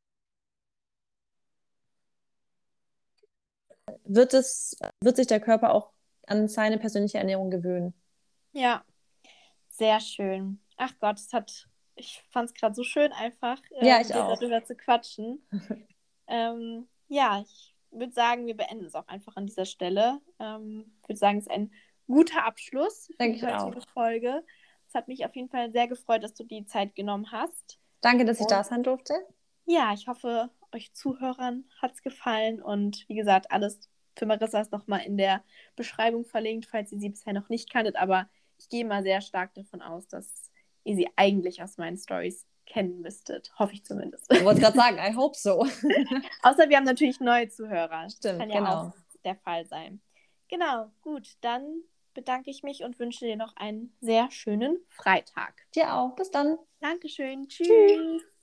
wird sich der Körper auch an seine persönliche Ernährung gewöhnen. Ja, sehr schön. Ach Gott, ich fand es gerade so schön, einfach Ja, mit ich dir auch. darüber zu quatschen. Ja, ich würde sagen, wir beenden es auch einfach an dieser Stelle. Ich würde sagen, es ist ein guter Abschluss für Denke die ich auch. heutige Folge. Es hat mich auf jeden Fall sehr gefreut, dass du die Zeit genommen hast. Danke, dass ich da Und sein durfte. ja, ich hoffe, euch Zuhörern hat es gefallen. Und wie gesagt, alles für Marissa ist nochmal in der Beschreibung verlinkt, falls ihr sie bisher noch nicht kanntet. Aber ich gehe mal sehr stark davon aus, dass ihr sie eigentlich aus meinen Stories kennen müsstet. Hoffe ich zumindest. Ich wollte gerade sagen, I hope so. Außer wir haben natürlich neue Zuhörer. Das kann Stimmt, ja auch genau. der Fall sein. Genau, gut, dann bedanke ich mich und wünsche dir noch einen sehr schönen Freitag. Dir auch. Bis dann. Dankeschön, Tschüss. tschüss.